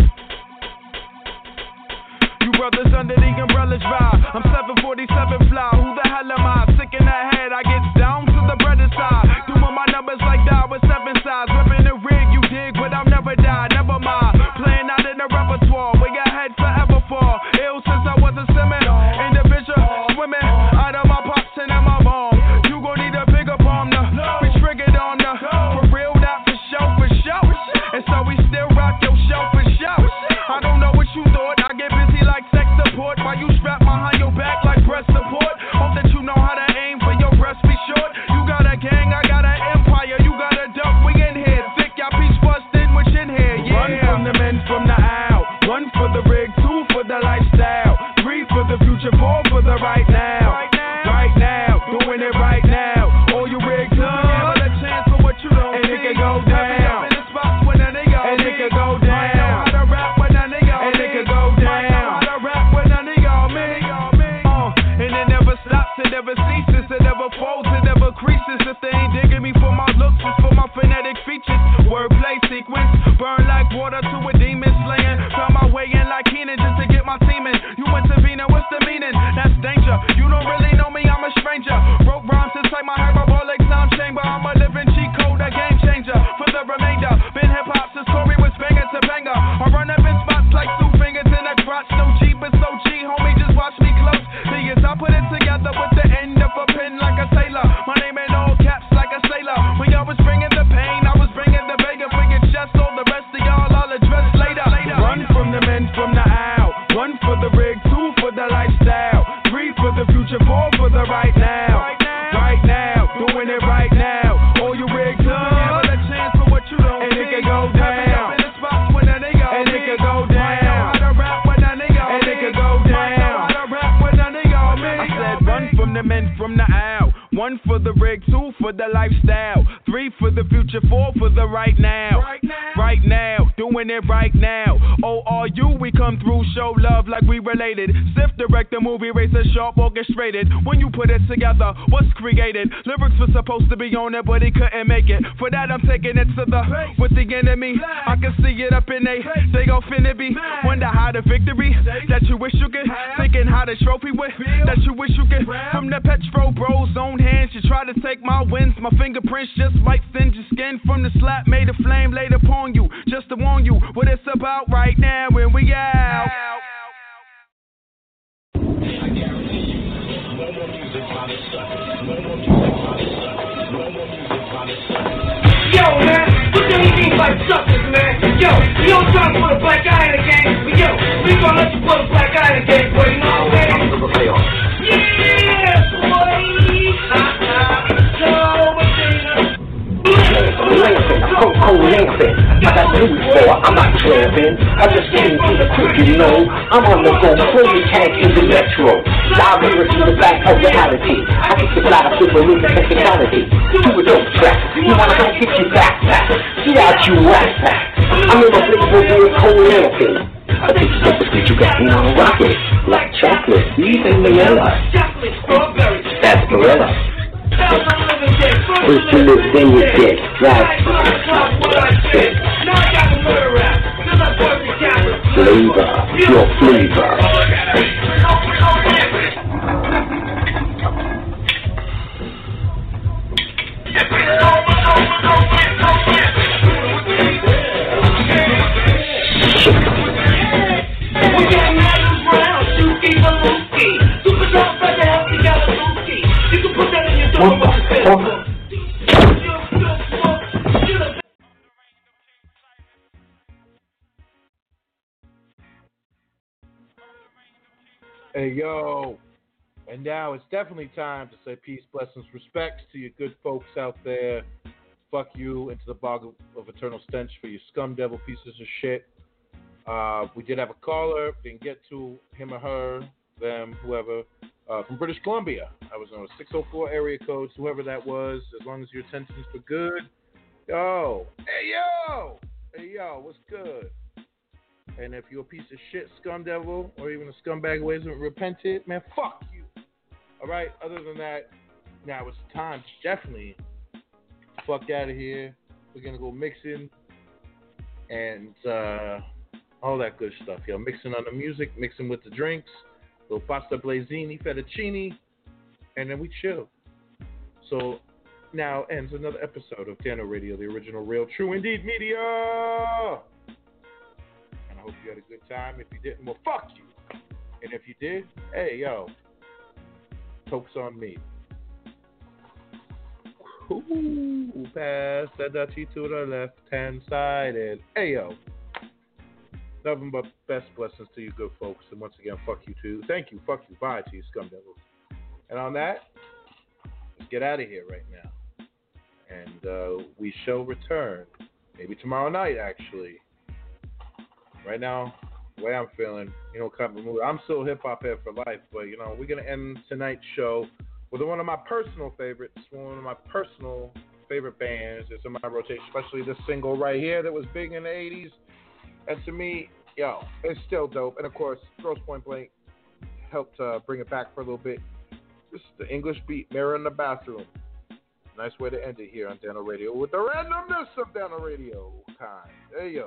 You brothers under the umbrellas ride. I'm 747 fly. Who the hell am I? Sick in the head. I get down to the brother side. Doing my numbers like that with 7 sides. Ripping the rig, you dig, but I'll never die. Never mind. Playing out in the repertoire. Where your head forever fall. Ill since I was a semen. Individual swimming out of my pops and in my mom. You gon' need a bigger palm to be triggered on the for real, not for show, for show. And so we still rock your show for show. I don't know what you thought. I get busy like tech support while you strap behind your back like breast support. Hope that you know how to aim for your breast be short. You got a gang, I got an empire. You got a duck, we in here. Thick, y'all peach busted, which in here, yeah. Run from the men from the aisle. 1 for the rig, 2 for the lifestyle. 3 for the future, 4 for the right now. Right now, doing it right now. All you rigs up, have a chance for what you don't and it can go down. In the spots when a nigga and it can go down. How to rap when a nigga and it can go down. How to rap when a nigga me. And it never stops, it never ceases, it never folds, it never creases. If they ain't digging me for my looks, it's for my phonetic features. Wordplay sequence, burn like water to a demon slaying. Found my way in like Keenan just to get my team in. You went to Vina, what's the meaning? That's danger. You don't really know me, I'm a stranger. Wrote rhymes inside my hyperbolic sound chamber. I'm a living cheat code, a game changer. For the remainder, been hip hop since Corey was banger to banger. I run up in spots like 2 fingers in a crotch. No G, but so G, homie, just watch me close. Thing is, I put it together with the end of a pen like a sailor. My name in all caps like a sailor. When y'all was bringing the pain, I was bringing the Vega for your chest. All the rest of y'all I'll address later. Run from the men from the aisle. 1 for the rig, 2 for the lifestyle. 3 for the future, 4 for the right now. Right now, doing it right now. All you rigs up, have a chance for what you don't and it can go down. In the spots when a nigga and it can go down. How to rap when a nigga and it can go down. How to rap when a nigga me. I said run from the men from the aisle. 1 for the rig, 2 for the lifestyle. 3 for the future, 4 for the right now. Right now, doing it right now. ORU, we come through, show love like we related. Stiff director, movie racer, sharp orchestrated. When you put it together, what's created? Lyrics were supposed to be on it, but he couldn't make it. For that, I'm taking it to the with the enemy. I can see it up in they go finna be. Wonder how the victory that you wish you could. Thinking how the trophy with that you wish you could. From the Petro Bros own hands, you try to take my wins. My fingerprints just might send your skin. From the slap made a flame laid upon you. Just to warn you what it's about right now when we out. Yo, man, what do you mean by suckers, man? Yo, we don't try to put a black guy in the game, but yo, we gonna let you put a black guy in the game, boy, you know what I'm saying? Yeah, boy! I'm lamping. I got news for I'm not tramping. I just came to the quick, you know. I'm on the go, fully tanked in the metro. Live lyrics to the back of reality. I get the flat of super with the technicality. Do a dope track. You wanna go get your backpack. Get out you rat pack. I'm in my place for being cold lamping. I think it's the sweet you got me on a rocket. Like chocolate, these ain't vanilla. Chocolate, strawberry. That's gorilla. First you live, then you dead. Right. Flavor, pure flavor. We got matters round, Suki Maluki. Super dope, but the hell you got a Luki. You can put that in your door with your fist. Hey, yo. And now it's definitely time to say peace, blessings, respects to your good folks out there. Fuck you into the bog of eternal stench for your scum devil pieces of shit. We did have a caller. Didn't get to him or her, them, whoever, from British Columbia. I was on a 604 area code, whoever that was, as long as your intentions were good. Yo. Hey, yo. Hey, yo, what's good? And if you're a piece of shit scum devil or even a scumbag who hasn't repented, man, fuck you. All right? Other than that, now it's time to definitely fuck out of here. We're going to go mixing and all that good stuff, yo. Mixing on the music, mixing with the drinks, little pasta blazzini, fettuccine, and then we chill. So now ends another episode of Dano Radio, the original, real, true, indeed media. And I hope you had a good time. If you didn't, well, fuck you. And if you did, hey, yo, hope's on me. Ooh, pass that dutchie to the left-hand side. And, hey, yo, nothing but best blessings to you good folks. And once again, fuck you too. Thank you, fuck you, bye to you scumdevils. And on that, let's get out of here right now. And we shall return. Maybe tomorrow night, actually. Right now, the way I'm feeling, you know, kind of mood. I'm still hip-hop head for life, but, you know, we're going to end tonight's show with one of my personal favorites, one of my personal favorite bands. It's in my rotation, especially this single right here that was big in the 80s. And to me, yo, it's still dope. And, of course, Grosse Pointe Blank helped bring it back for a little bit. This is the English beat, Mirror in the Bathroom. Nice way to end it here on Dano Radio with the randomness of Dano Radio time. Hey, yo.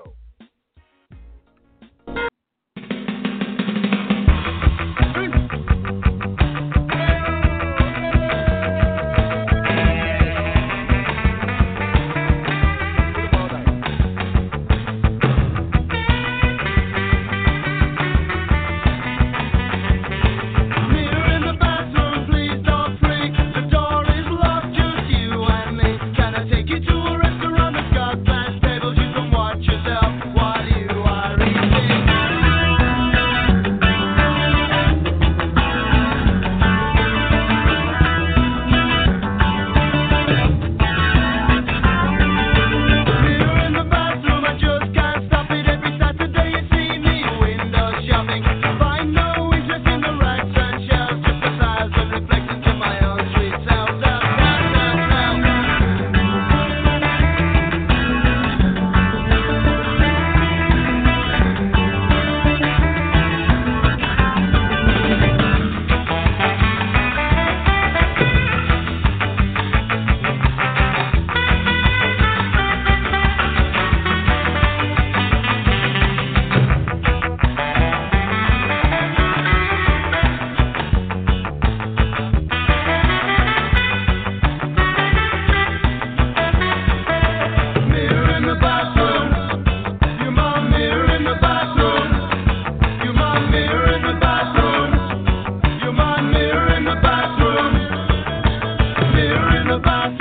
Mirror in the bathroom.